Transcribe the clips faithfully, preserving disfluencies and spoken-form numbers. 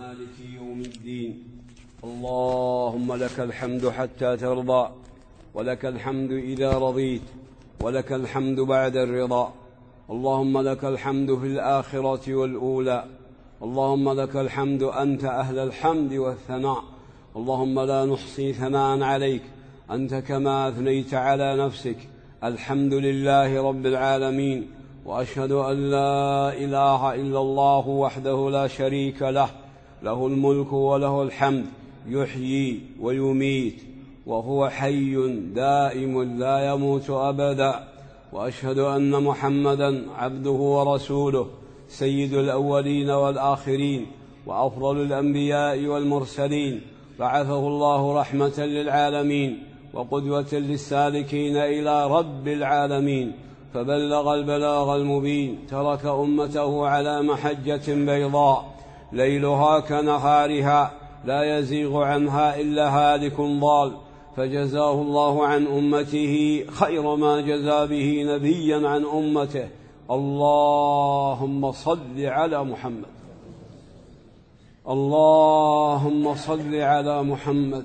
مالك يوم الدين. اللهم لك الحمد حتى ترضى، ولك الحمد إذا رضيت، ولك الحمد بعد الرضا. اللهم لك الحمد في الآخرة والأولى. اللهم لك الحمد، أنت أهل الحمد والثناء. اللهم لا نحصي ثناء عليك، أنت كما أثنيت على نفسك. الحمد لله رب العالمين، وأشهد أن لا إله إلا الله وحده لا شريك له، له الملك وله الحمد، يحيي ويميت وهو حي دائم لا يموت أبدا. وأشهد أن محمدا عبده ورسوله، سيد الأولين والآخرين، وأفضل الأنبياء والمرسلين، بعثه الله رحمة للعالمين وقدوة للسالكين إلى رب العالمين، فبلغ البلاغ المبين، ترك أمته على محجة بيضاء ليلها كنهارها لا يزيغ عنها إلا هالك ضال، فجزاه الله عن أمته خير ما جزى به نبيا عن أمته. اللهم صل على محمد، اللهم صل على محمد،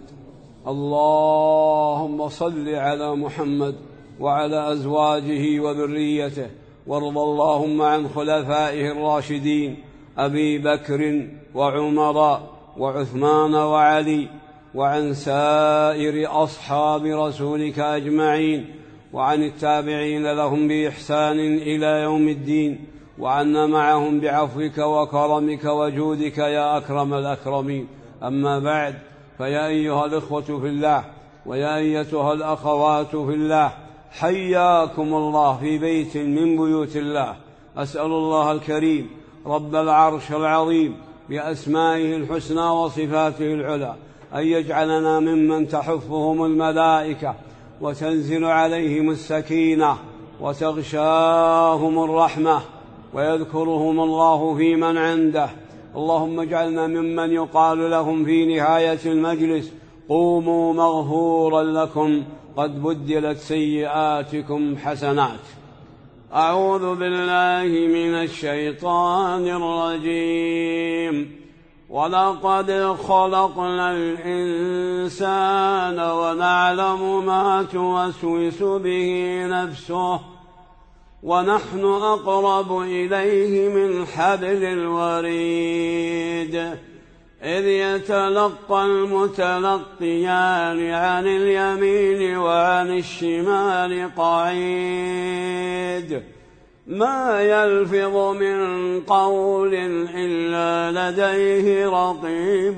اللهم صل على محمد وعلى أزواجه وذريته. وارض اللهم عن خلفائه الراشدين أبي بكر وعمر وعثمان وعلي، وعن سائر أصحاب رسولك أجمعين، وعن التابعين لهم بإحسان إلى يوم الدين، وعنا معهم بعفوك وكرمك وجودك يا أكرم الأكرمين. أما بعد، فيا أيها الإخوة في الله، ويا أيتها الأخوات في الله، حياكم الله في بيت من بيوت الله. أسأل الله الكريم رب العرش العظيم بأسمائه الحسنى وصفاته العلى أن يجعلنا ممن تحفهم الملائكة وتنزل عليهم السكينة وتغشاهم الرحمة ويذكرهم الله في من عنده. اللهم اجعلنا ممن يقال لهم في نهاية المجلس: قوموا مغفورا لكم قد بدلت سيئاتكم حسنات. أعوذ بالله من الشيطان الرجيم. ولقد خلقنا الإنسان ونعلم ما توسوس به نفسه ونحن أقرب إليه من حبل الوريد، إذ يتلقى المتلقيان عن اليمين وعن الشمال قعيد، ما يلفظ من قول إلا لديه رقيب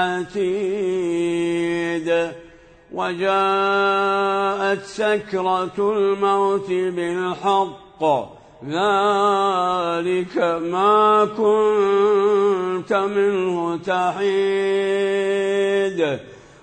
عتيد. وجاءت سكرة الموت بالحق، ذلك ما كنت منه تحيد.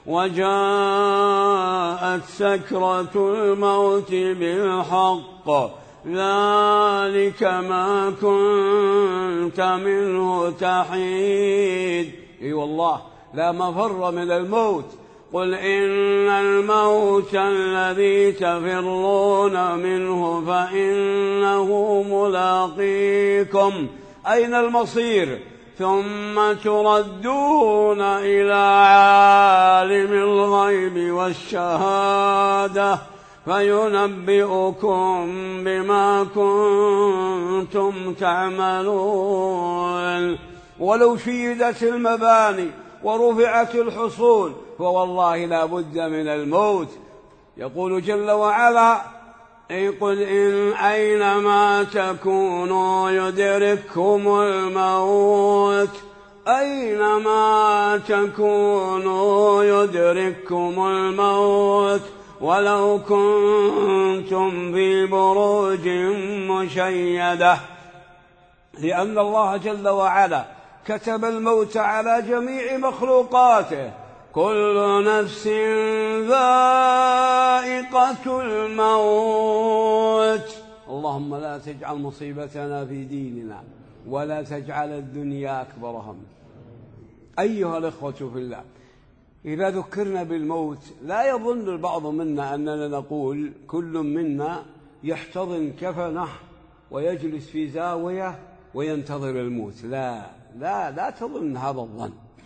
وجاءت سكرة الموت بالحق، ذلك ما كنت منه تحيد. اي والله لا مفر من الموت. قل إن الموت الذي تفرون منه فإنه ملاقيكم. أين المصير؟ ثم تردون إلى عالم الغيب والشهادة فينبئكم بما كنتم تعملون. ولو شيدت المباني ورفعت الحصون فوالله لا بد من الموت. يقول جل وعلا: قل إن أينما تكونوا يدرككم الموت، أينما تكونوا يدرككم الموت ولو كنتم في بروج مشيدة. لأن الله جل وعلا كتب الموت على جميع مخلوقاته. كل نفس ذائقة الموت. اللهم لا تجعل مصيبتنا في ديننا ولا تجعل الدنيا أكبر هم. أيها الإخوة في الله، إذا ذكرنا بالموت لا يظن البعض منا أننا نقول كل منا يحتضن كفنه ويجلس في زاوية وينتظر الموت. لا لا لا تظن هذا الظن.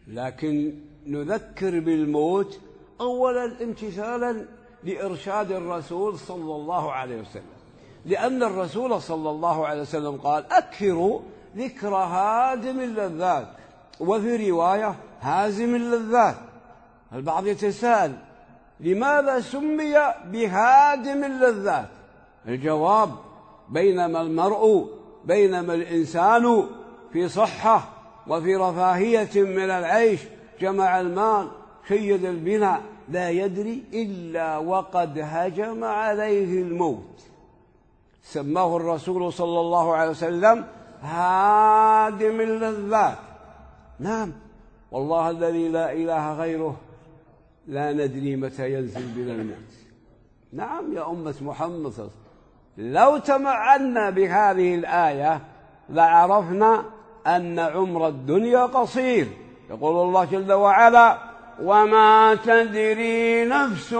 لكن نذكر بالموت أولا امتثالا لإرشاد الرسول صلى الله عليه وسلم، لأن الرسول صلى الله عليه وسلم قال: أكثروا ذكر هادم اللذات، وفي رواية هازم اللذات. البعض يتساءل: لماذا سمي بهادم اللذات؟ الجواب: بينما المرء بينما الإنسان في صحة وفي رفاهية من العيش، جمع المال، شيد البناء، لا يدري إلا وقد هجم عليه الموت. سماه الرسول صلى الله عليه وسلم هادم اللذات. نعم، والله الذي لا إله غيره لا ندري متى ينزل بنا الموت. نعم يا أمة محمد، لو تمعنا بهذه الآية لعرفنا أن عمر الدنيا قصير. يقول الله جل وعلا: وما تدري نفس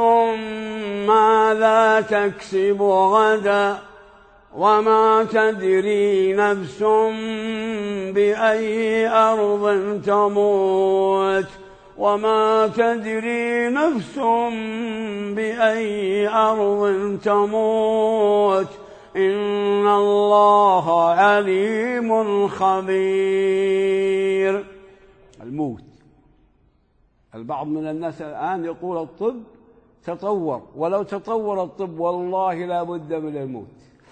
ماذا تكسب غدا، وما تدري نفس بأي أرض تموت، وما تدري نفس بأي أرض تموت، إن الله عليم خبير. الموت. البعض من الناس الآن يقول الطب تطور، ولو تطور الطب والله لا بد من الموت.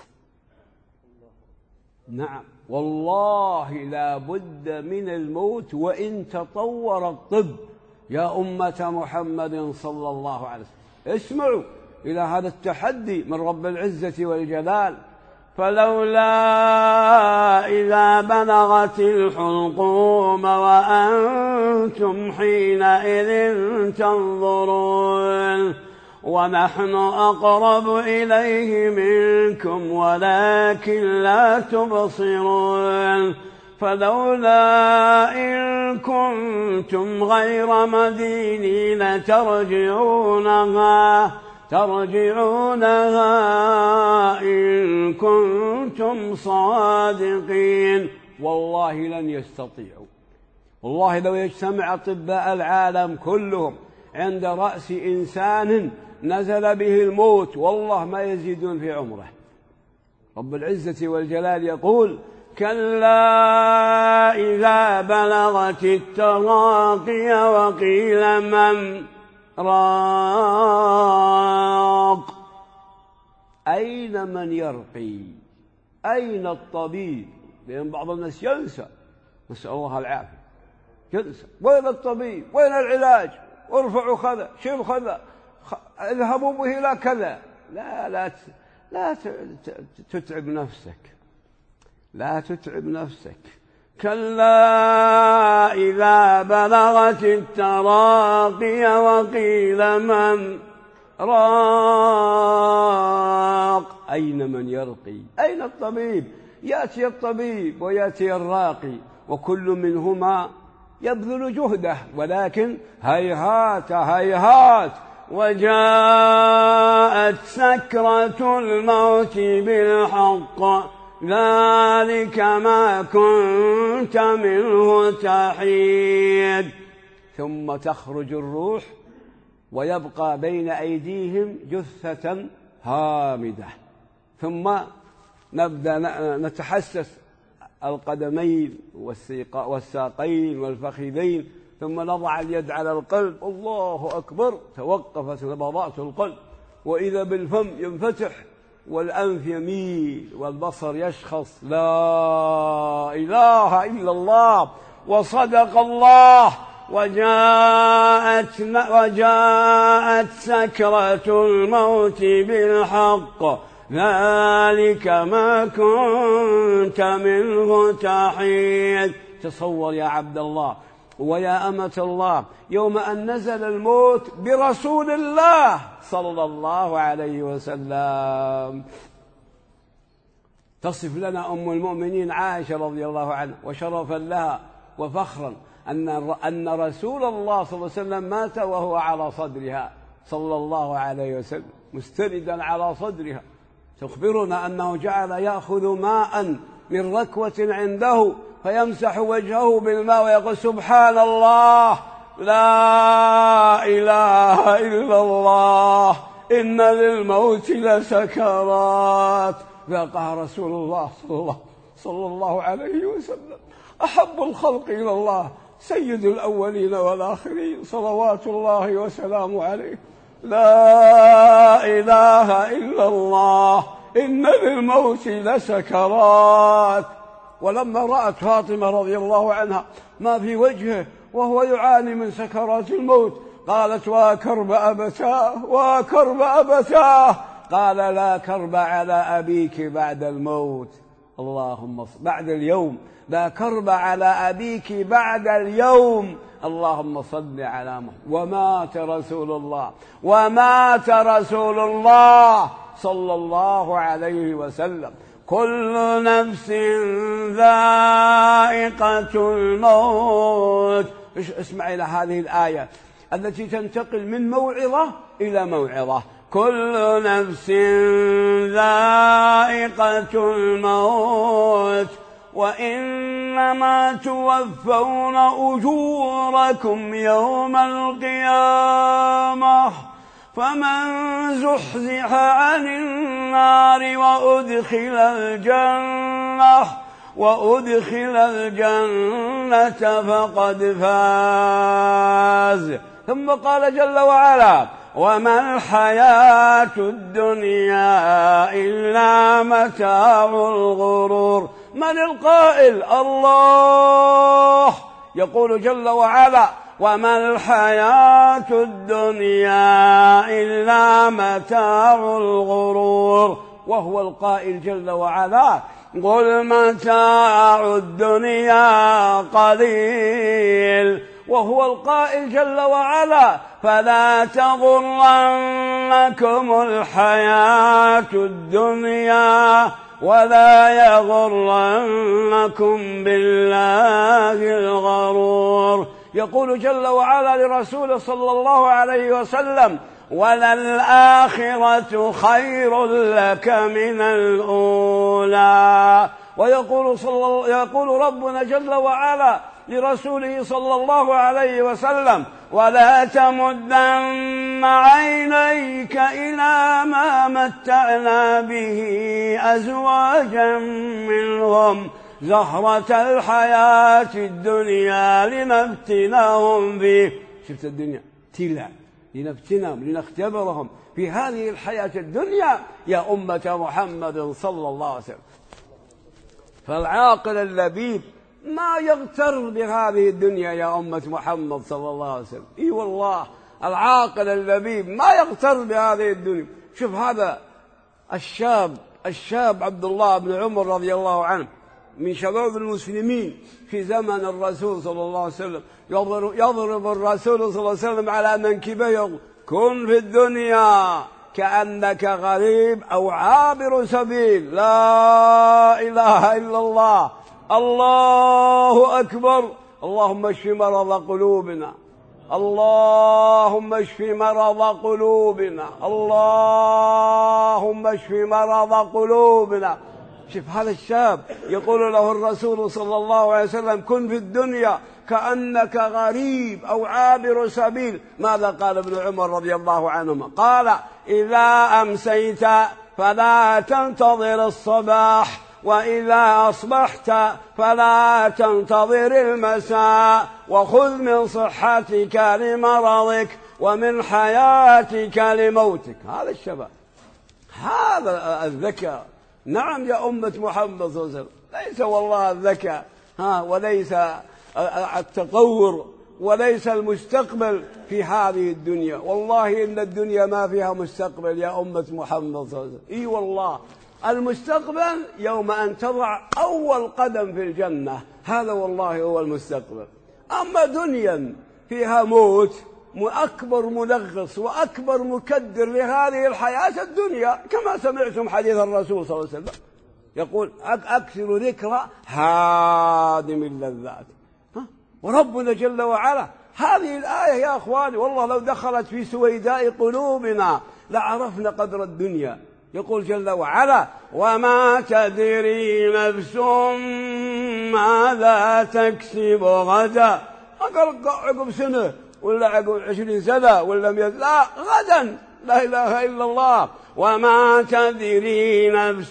نعم والله لا بد من الموت وإن تطور الطب يا أمة محمد صلى الله عليه وسلم. اسمعوا إلى هذا التحدي من رب العزة والجلال: فلولا إذا بلغت الحلقوم وأنتم حينئذ تنظرون ونحن أقرب إليه منكم ولكن لا تبصرون فلولا إن كنتم غير مدينين ترجعونها ترجعونها إن كنتم صادقين. والله لن يستطيعوا. والله لو يجتمع أطباء العالم كلهم عند رأس إنسان نزل به الموت والله ما يزيدون في عمره. رب العزة والجلال يقول: كلا إذا بلغت التراقي وقيل من راق. أين من يرقي؟ أين الطبيب؟ لأن بعض الناس ينسى، نسأل الله العافية، ينسى. وين الطبيب؟ وين العلاج؟ ارفعوا كذا، شيلوا كذا، اذهبوا به إلى كذا. لا لا لا تتعب نفسك، لا تتعب نفسك. كلا إذا بلغت التراقي وقيل من راق. أين من يرقي؟ أين الطبيب؟ يأتي الطبيب ويأتي الراقي وكل منهما يبذل جهده، ولكن هيهات هيهات وجاءت سكرة الموت بالحق ذلك ما كنت منه تحيد. ثم تخرج الروح ويبقى بين أيديهم جثة هامدة. ثم نبدأ نتحسس القدمين والساقين والفخذين، ثم نضع اليد على القلب، الله أكبر، توقفت نبضات القلب، وإذا بالفم ينفتح والأنف يميل والبصر يشخص. لا إله إلا الله وصدق الله. وجاءت, وجاءت سكرة الموت بالحق ذلك ما كنت منه تحيد. تصور يا عبد الله ويا أمة الله يوم أن نزل الموت برسول الله صلى الله عليه وسلم. تصف لنا أم المؤمنين عائشة رضي الله عنها وشرفا لها وفخرا أن أن رسول الله صلى الله عليه وسلم مات وهو على صدرها صلى الله عليه وسلم مستندا على صدرها. تخبرنا أنه جعل يأخذ ماء من ركوة عنده فيمسح وجهه بالماء ويقول سبحان الله لا إله إلا الله إن للموت لسكرات. فقال رسول الله صلى الله, صلى الله عليه وسلم أحب الخلق إلى الله سيد الأولين والآخرين صلوات الله وسلامه عليه لا إله إلا الله إن للموت لسكرات. ولما رأت فاطمة رضي الله عنها ما في وجهه وهو يعاني من سكرات الموت قالت وكرب أبتاه وكرب أبتاه. قال لا كرب على أبيك بعد الموت اللهم بعد اليوم لا كرب على أبيك بعد اليوم اللهم صل على محمد. ومات رسول الله ومات رسول الله صلى الله عليه وسلم. كل نفس ذائقة الموت. اسمع إلى هذه الآية التي تنتقل من موعظة إلى موعظة. كل نفس ذائقة الموت وإنما توفون أجوركم يوم القيامة فمن زحزح عن النار وأدخل الجنة وأدخل الجنة فقد فاز. ثم قال جل وعلا وما الحياة الدنيا إلا متاع الغرور. من القائل؟ الله. يقول جل وعلا وما الحياة الدنيا إلا متاع الغرور. وهو القائل جل وعلا قل متاع الدنيا قليل. وهو القائل جل وعلا فلا تغرنكم الحياة الدنيا ولا يغرنكم بالله الغرور. يقول جل وعلا لرسوله صلى الله عليه وسلم وللآخرة خير لك من الأولى. ويقول صلى يقول ربنا جل وعلا لرسوله صلى الله عليه وسلم ولا تمدن عينيك إلى ما متعنا به أزواجا منهم زهرة الحياة الدنيا لنفتنهم فيه. شفت الدنيا ابتلاء لنفتنهم لنختبرهم في هذه الحياة الدنيا يا أمة محمد صلى الله عليه وسلم. فالعاقل اللبيب ما يغتر بهذه الدنيا يا أمة محمد صلى الله عليه وسلم. إي والله العاقل اللبيب ما يغتر بهذه الدنيا. شوف هذا الشاب الشاب عبد الله بن عمر رضي الله عنه من شباب المسلمين في زمن الرسول صلى الله عليه وسلم يضرب, يضرب الرسول صلى الله عليه وسلم على منكبه يقول كن في الدنيا كأنك غريب أو عابر سبيل لا إله إلا الله الله أكبر. اللهم اشف مرض قلوبنا اللهم اشف مرض قلوبنا اللهم اشف مرض قلوبنا. شوف هذا الشاب يقول له الرسول صلى الله عليه وسلم كن في الدنيا كأنك غريب أو عابر سبيل. ماذا قال ابن عمر رضي الله عنهما؟ قال إذا أمسيت فلا تنتظر الصباح وإذا أصبحت فلا تنتظر المساء وخذ من صحتك لمرضك ومن حياتك لموتك. هذا الشباب هذا الذكاء. نعم يا أمة محمد صلى الله عليه وسلم ليس والله الذكاء ها وليس التطور وليس المستقبل في هذه الدنيا. والله إن الدنيا ما فيها مستقبل يا أمة محمد صلى الله عليه وسلم. إي والله المستقبل يوم أن تضع أول قدم في الجنة هذا والله هو المستقبل. أما دنيا فيها موت أكبر منغص وأكبر مكدر لهذه الحياة الدنيا كما سمعتم حديث الرسول صلى الله عليه وسلم يقول أكثر ذكر هادم اللذات. وربنا جل وعلا هذه الآية يا أخواني والله لو دخلت في سويداء قلوبنا لعرفنا قدر الدنيا يقول جل وعلا: وما تدري نفس ماذا تكسب غدا. عقب سنة ولا عقب عشرين سنة ولا مئة، لا، غدا. لا إله إلا الله. وما تدري نفس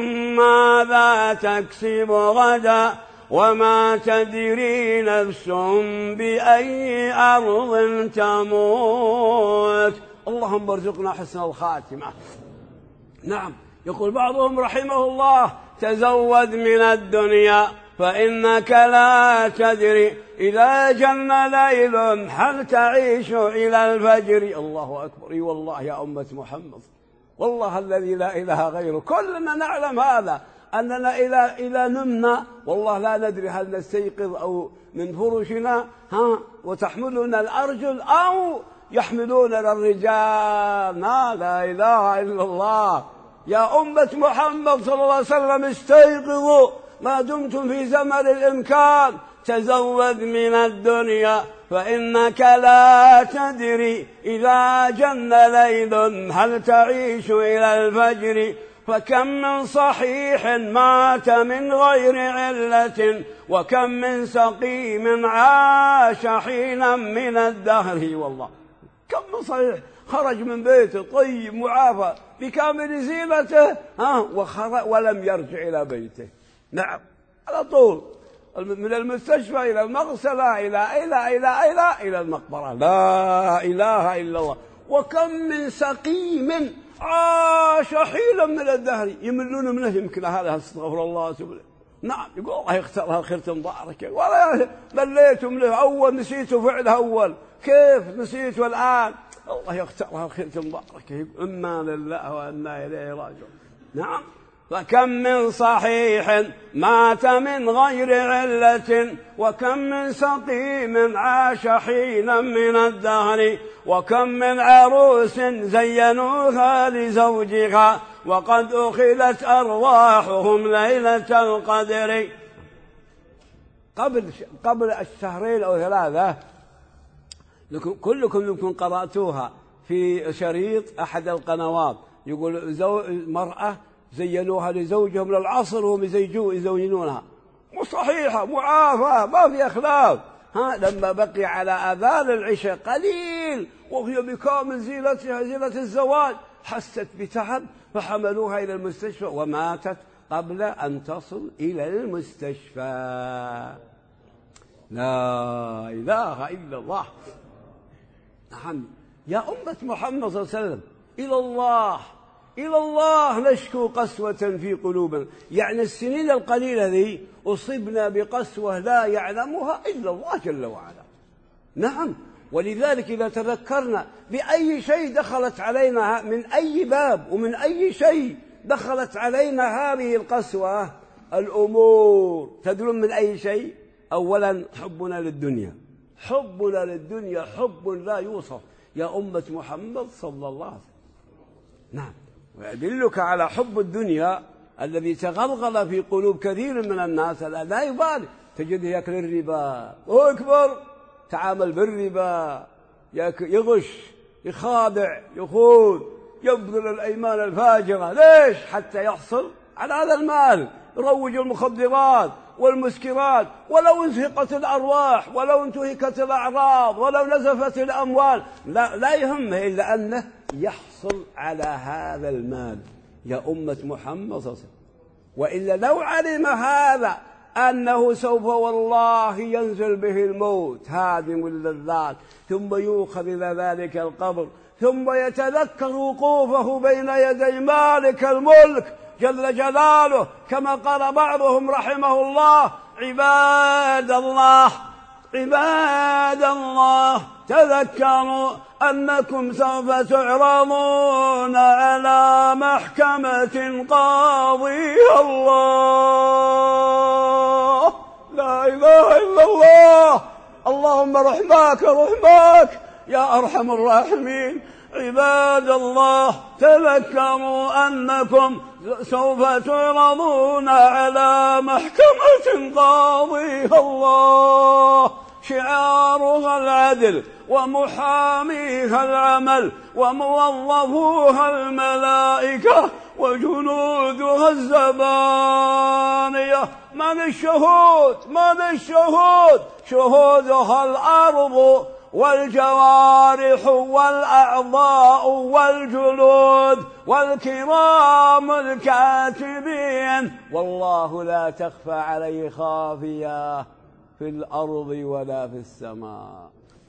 ماذا تكسب غدا وما تدري نفس بأي أرض تموت. اللهم ارزقنا حسن الخاتمة. نعم، يقول بعضهم رحمه الله: تزود من الدنيا فإنك لا تدري إذا جن ليل هل تعيش إلى الفجر. الله أكبر. اي والله يا أمة محمد، والله الذي لا إله غيره، كلنا نعلم هذا، أننا إذا إذا نمنا والله لا ندري هل نستيقظ أو من فرشنا ها وتحملنا الأرجل أو يحملوننا الرجال. ما لا إله إلا الله. يا أمة محمد صلى الله عليه وسلم، استيقظوا ما دمتم في زمن الإمكان. تزود من الدنيا فإنك لا تدري إذا جن ليل هل تعيش إلى الفجر. فكم من صحيح مات من غير علة وكم من سقيم عاش حينا من الدهر. والله كم من صحيح خرج من بيته طيب معافى بكامل زينته ها ولم يرجع إلى بيته. نعم، على طول من المستشفى إلى المغسلة إلى إلى إلى إلى إلى المقبرة. لا إله إلا الله. وكم من سقيم عاش حيلا من الدهر، يملون منه يمكن هذا استغفر الله سبحانه. نعم، يقول الله يختارها خير مباركة، ولا مليتم له أول نسيتوا فعله أول، كيف نسيتوا الآن؟ الله يختارها خير مباركة. إنا لله وإنا إليه راجعون. نعم، فكم من صحيح مات من غير علة وكم من سقيم عاش حينا من الدهر وكم من عروس زينوها لزوجها وقد أخذت أرواحهم ليلة القدر. قبل قبل الشهرين أو ثلاثة كلكم يمكن قرأتوها في شريط أحد القنوات، يقول مرأة زينوها لزوجهم للعصر وهم يزينونها، صحيحة معافى ما في أخلاق. ها لما بقي على آذان العشاء قليل وهي بكامل زينتها زينة الزواج حست بتعب فحملوها إلى المستشفى وماتت قبل أن تصل إلى المستشفى. لا إله إلا الله. نعم يا أمة محمد صلى الله عليه وسلم، إلى الله إلى الله نشكو قسوة في قلوبنا. يعني السنين القليلة ذي أصبنا بقسوة لا يعلمها إلا الله جل وعلا. نعم، ولذلك إذا تذكرنا بأي شيء دخلت علينا من أي باب ومن أي شيء دخلت علينا هذه القسوة الأمور، تدرون من أي شيء؟ أولا حبنا للدنيا، حبنا للدنيا حب لا يوصف يا أمة محمد صلى الله عليه وسلم. نعم، ويدلك على حب الدنيا الذي تغلغل في قلوب كثير من الناس لا يبالي، تجده يأكل الربا وأكبر، تعامل بالربا، يغش، يخادع، يخون، يبذل الأيمان الفاجرة. ليش؟ حتى يحصل على هذا المال، يروج المخدرات والمسكرات، ولو انفقت الأرواح ولو انتهكت الأعراض ولو نزفت الأموال لا, لا يهمه إلا أنه يحصل على هذا المال يا أمة محمد صلى الله عليه وسلم. وإلا لو علم هذا أنه سوف والله ينزل به الموت هادم اللذات ثم يؤخذ إلى ذلك القبر ثم يتذكر وقوفه بين يدي مالك الملك جل جلاله، كما قال بعضهم رحمه الله: عباد الله عباد الله تذكروا أنكم سوف تعرضون على محكمة قاضيها الله. لا إله إلا الله. اللهم رحماك رحماك يا أرحم الراحمين. عباد الله تذكروا أنكم سوف تعرضون على محكمة قاضيها الله، شعارها العدل ومحاميها العمل وموظفوها الملائكة وجنودها الزبانية. من الشهود؟ من الشهود؟ شهودها الأرض والجوارح والأعضاء والجلود والكرام الكاتبين، والله لا تخفى عليه خافية في الأرض ولا في السماء.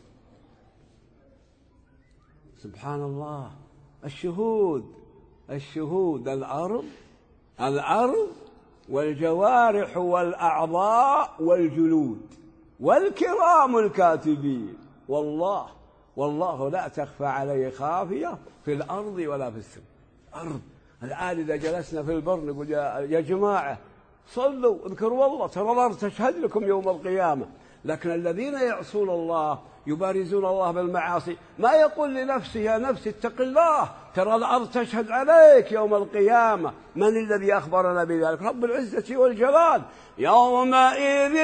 سبحان الله. الشهود، الشهود الأرض، الأرض والجوارح والأعضاء والجلود والكرام الكاتبين، والله والله لا تخفى عليه خافية في الأرض ولا في السماء. أرض. الآن إذا جلسنا في البر نقول يا جماعة صلوا اذكروا الله، ترى الأرض تشهد لكم يوم القيامة. لكن الذين يعصون الله يبارزون الله بالمعاصي ما يقول لنفسه يا نفسي اتق الله، ترى الأرض تشهد عليك يوم القيامة. من الذي أخبرنا بذلك؟ رب العزة والجلال. يومئذ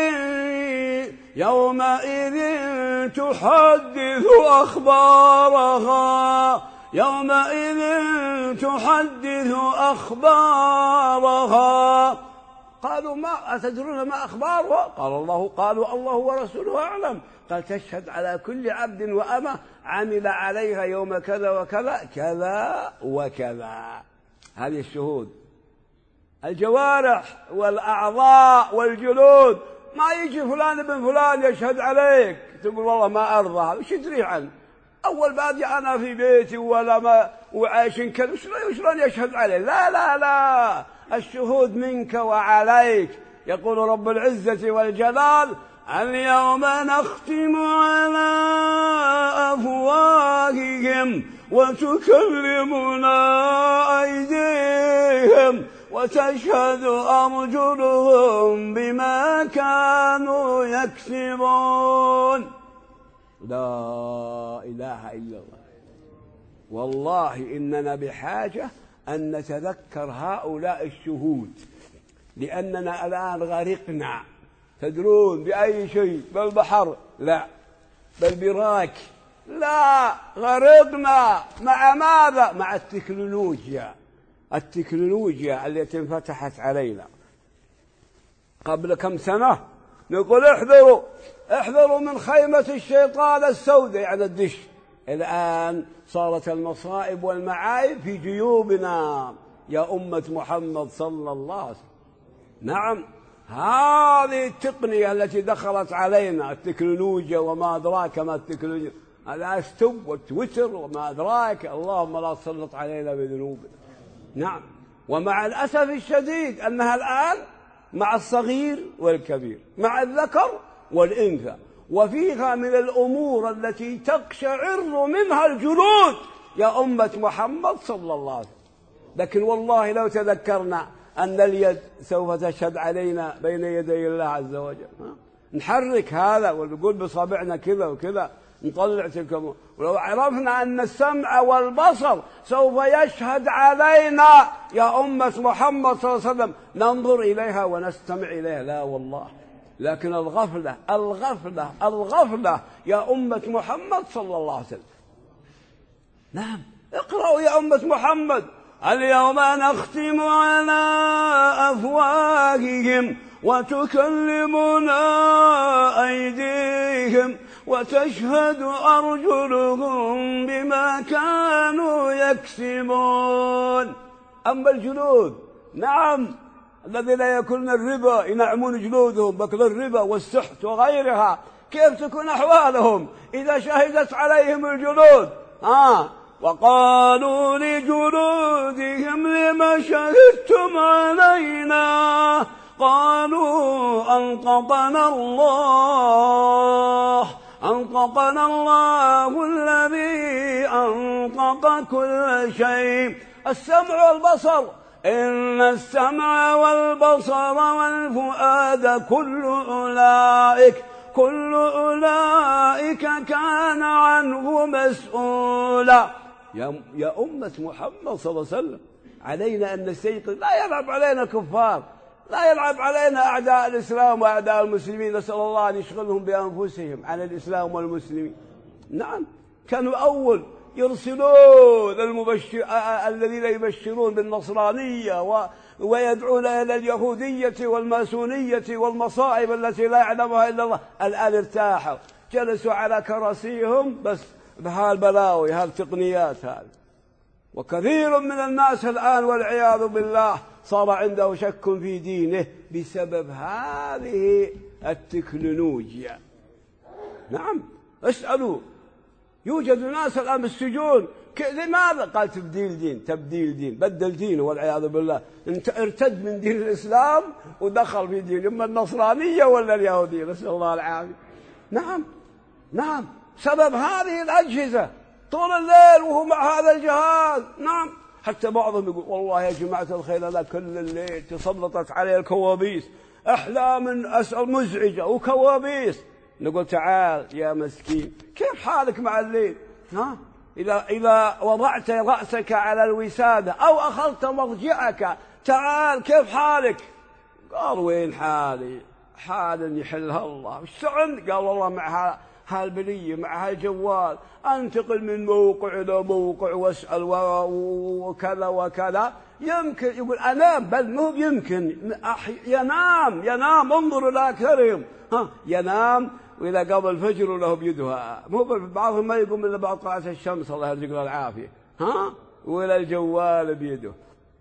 يومئذ تحدث أخبارها، يومئذ تحدث أخبارها. قالوا ما أتدرون ما أخبارها؟ قال الله قالوا الله ورسوله أعلم. قال تشهد على كل عبد وأمة عمل عليها يوم كذا وكذا كذا وكذا. هذه الشهود. الجوارح والأعضاء والجلود، ما يجي فلان بن فلان يشهد عليك تقول والله ما أرضى، وش يدري عنه؟ أول بعد أنا في بيتي ولا ما وعايش كذا وشلون يشهد عليه؟ لا لا لا، الشهود منك وعليك. يقول رب العزة والجلال اليوم نختم على أفواههم وتكلمنا أيديهم وتشهد أرجلهم بما كانوا يكسبون. لا إله إلا الله. والله إننا بحاجة أن نتذكر هؤلاء الشهود، لأننا الآن غرقنا. تدرون بأي شيء؟ بالبحر؟ لا. بالبراك؟ لا. غرقنا مع ماذا؟ مع التكنولوجيا. التكنولوجيا التي انفتحت علينا. قبل كم سنة نقول احذروا احذروا من خيمة الشيطان السوداء على الدش. الآن صارت المصائب والمعايب في جيوبنا يا أمة محمد صلى الله عليه وسلم. نعم، هذه التقنية التي دخلت علينا، التكنولوجيا وما أدراك ما التكنولوجيا، الأستوب والتويتر وما أدراك، اللهم لا تسلط علينا بذنوبنا. نعم، ومع الأسف الشديد أنها الآن مع الصغير والكبير، مع الذكر والأنثى، وفيها من الأمور التي تقشعر منها الجلود يا أمة محمد صلى الله عليه وسلم. لكن والله لو تذكرنا أن اليد سوف تشهد علينا بين يدي الله عز وجل، نحرك هذا ونقول بصابعنا كذا وكذا، نطلع تلك. ولو عرفنا أن السمع والبصر سوف يشهد علينا يا أمة محمد صلى الله عليه وسلم، ننظر إليها ونستمع إليها. لا والله، لكن الغفلة الغفلة الغفلة يا أمة محمد صلى الله عليه وسلم. نعم، اقرأوا يا أمة محمد اليوم نختم على أفواههم وتكلمنا أيديهم وتشهد أرجلهم بما كانوا يكسبون. أما الجلود، نعم، الذين يأكلون الربا ينعمون جلودهم بأكل الربا والسحت وغيرها، كيف تكون أحوالهم إذا شهدت عليهم الجلود؟ آه وقالوا لجلودهم لما شهدتم علينا؟ قالوا أنطقنا الله أنطقنا الله الذي أنطق كل شيء. السمع والبصر، إن السمع والبصر والفؤاد كل أولئك كل أولئك كان عنه مسؤولا. يا يا أمة محمد صلى الله عليه وسلم، علينا أن نستيقظ. لا يلعب علينا كفار، لا يلعب علينا أعداء الإسلام وأعداء المسلمين، نسأل الله أن يشغلهم بأنفسهم عن الإسلام والمسلمين. نعم، كانوا أول يرسلون المبشر الذين يبشرون بالنصرانية و... ويدعون إلى اليهودية والماسونية والمصائب التي لا يعلمها إلا الله. الآن ارتاحوا، جلسوا على كراسيهم بس بهالبلاوي هالتقنيات هذه. وكثير من الناس الآن والعياذ بالله صار عنده شك في دينه بسبب هذه التكنولوجيا. نعم، اسألوا، يوجد ناس الآن بالسجون، لماذا؟ قال تبديل دين، تبديل دين، بدل دينه والعياذ بالله، انت ارتد من دين الإسلام ودخل في دين إما النصرانية ولا اليهودية، نسأل الله العافية. نعم نعم، سبب هذه الأجهزة طول الليل وهو مع هذا الجهاز. نعم، حتى بعضهم يقول والله يا جماعة الخير أنا كل الليل تسلطت علي الكوابيس، أحلام أسأل مزعجة وكوابيس. نقول تعال يا مسكين، كيف حالك مع الليل؟ ها؟ إذا إذا وضعت رأسك على الوسادة أو أخذت مضجعك، تعال كيف حالك؟ قال وين حالي؟ حال يحلها الله. وش عندك؟ قال والله مع هالبلية مع هالجوال أنتقل من موقع إلى موقع وأسأل وكذا وكذا. يمكن يقول أنام، بل مو يمكن ينام ينام انظر إلى أكثرهم، ها ينام وإذا قام الفجر له بيدها، مو بعضهم ما يقوم إلا بعد طلعت الشمس الله يرزق له العافية، ها وإلى الجوال بيده.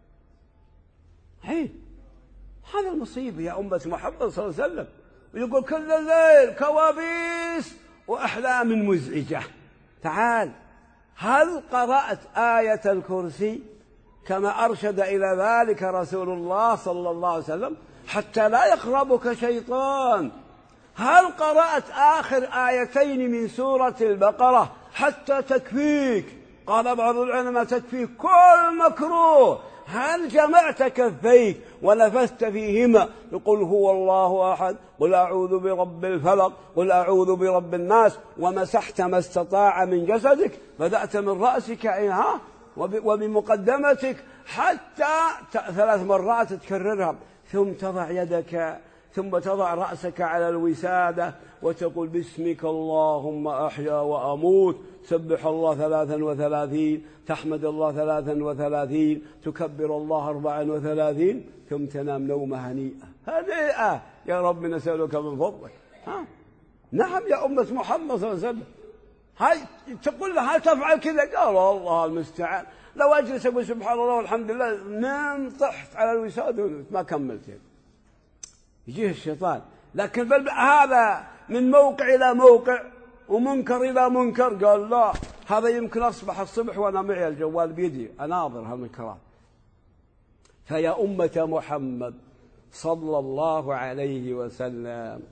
هي هذا المصيبة يا أمة محمد صلى الله عليه وسلم. ويقول كل الليل كوابيس وأحلام مزعجة. تعال، هل قرأت آية الكرسي كما أرشد إلى ذلك رسول الله صلى الله عليه وسلم حتى لا يقربك شيطان؟ هل قرأت آخر آيتين من سورة البقرة حتى تكفيك؟ قال بعض العلماء تكفيك كل مكروه. هل جمعت كفيك ونفست فيهما يقول هو الله أحد، قل أعوذ برب الفلق، قل أعوذ برب الناس، ومسحت ما استطاع من جسدك، بدأت من رأسك ها وبمقدمتك حتى ثلاث مرات تكررها، ثم تضع يدك ثم تضع رأسك على الوسادة وتقول باسمك اللهم أحيا وأموت، سبح الله ثلاثا وثلاثين، تحمد الله ثلاثا وثلاثين، تكبر الله أربعا وثلاثين، ثم تنام نومة هنيئة هنيئة. يا رب نسألك من فضلك. ها؟ نعم يا أمة محمد صلى الله عليه وسلم. هاي تقول له هل تفعل كذا؟ قال الله المستعان. لو أجلس أقول سبحان الله والحمد لله نام طحت على الوسادة ما كملت، يجيه الشيطان. لكن بل هذا من موقع إلى موقع ومنكر إلى منكر. قال لا، هذا يمكن أصبح الصبح وأنا معي الجوال بيدي أناظر هالمنكرات. فيا أمة محمد صلى الله عليه وسلم،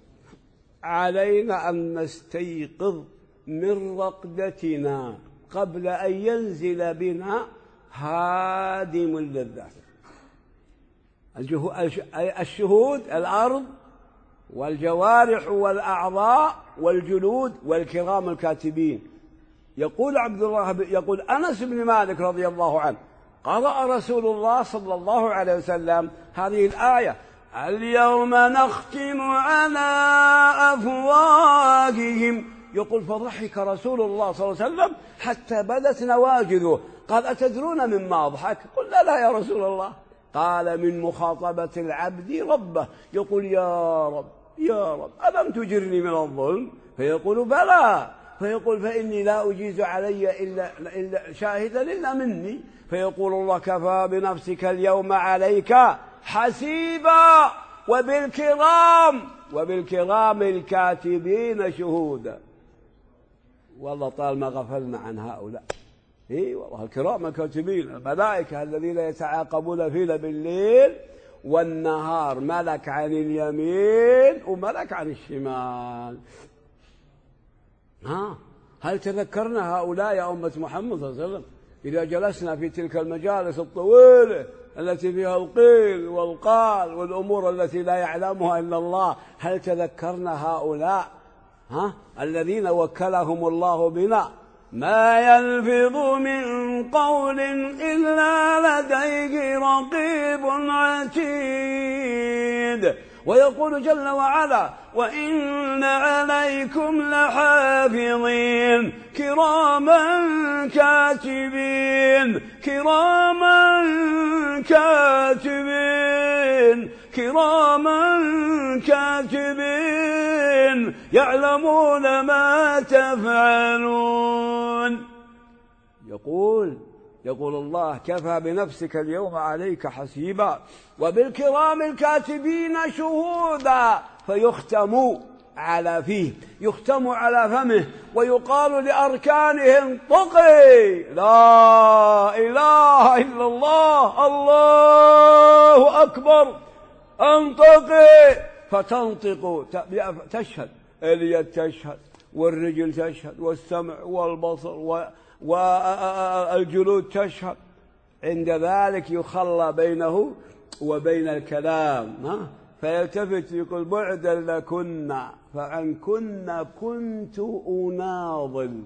علينا أن نستيقظ من رقدتنا قبل أن ينزل بنا هادم اللذات. الشهود الأرض والجوارح والأعضاء والجلود والكرام الكاتبين. يقول عبد الله يقول أنس بن مالك رضي الله عنه قرأ رسول الله صلى الله عليه وسلم هذه الآية: اليوم نختم على أفواههم. يقول فضحك رسول الله صلى الله عليه وسلم حتى بدت نواجذه. قال أتدرون مما أضحك؟ قلنا لا يا رسول الله. قال من مخاطبة العبد ربه، يقول يا رب يا رب ألم تجرني من الظلم؟ فيقول بلى، فيقول فإني لا أجيز علي إلا, إلا شاهدا إلا مني. فيقول الله كفى بنفسك اليوم عليك حسيبا وبالكرام وبالكرام الكاتبين شهودا. والله طالما غفلنا عن هؤلاء. إيه والله الكرام الكاتبين الملائكة الذين يتعاقبون فينا بالليل والنهار، ملك عن اليمين وملك عن الشمال. ها هل تذكرنا هؤلاء يا أمة محمد صلى الله عليه وسلم إذا جلسنا في تلك المجالس الطويلة التي فيها القيل والقال والأمور التي لا يعلمها إلا الله؟ هل تذكرنا هؤلاء ها الذين وكلهم الله بنا؟ ما يلفظ من قول إلا لديه رقيب عتيد. ويقول جل وعلا: وإن عليكم لحافظين كراما كاتبين كراما كاتبين كراما كاتبين يعلمون ما تفعلون. يقول يقول الله كفى بنفسك اليوم عليك حسيبا وبالكرام الكاتبين شهودا. فيختم على فيه، يختم على فمه، ويقال لأركانه انطقي لا إله إلا الله الله أكبر انطقي، فتنطق تشهد، اليد تشهد والرجل تشهد والسمع والبصر والجلود تشهد. عند ذلك يخلى بينه وبين الكلام، فيلتفت يقول بعدا لكنا فعن كنا كنت أناضل.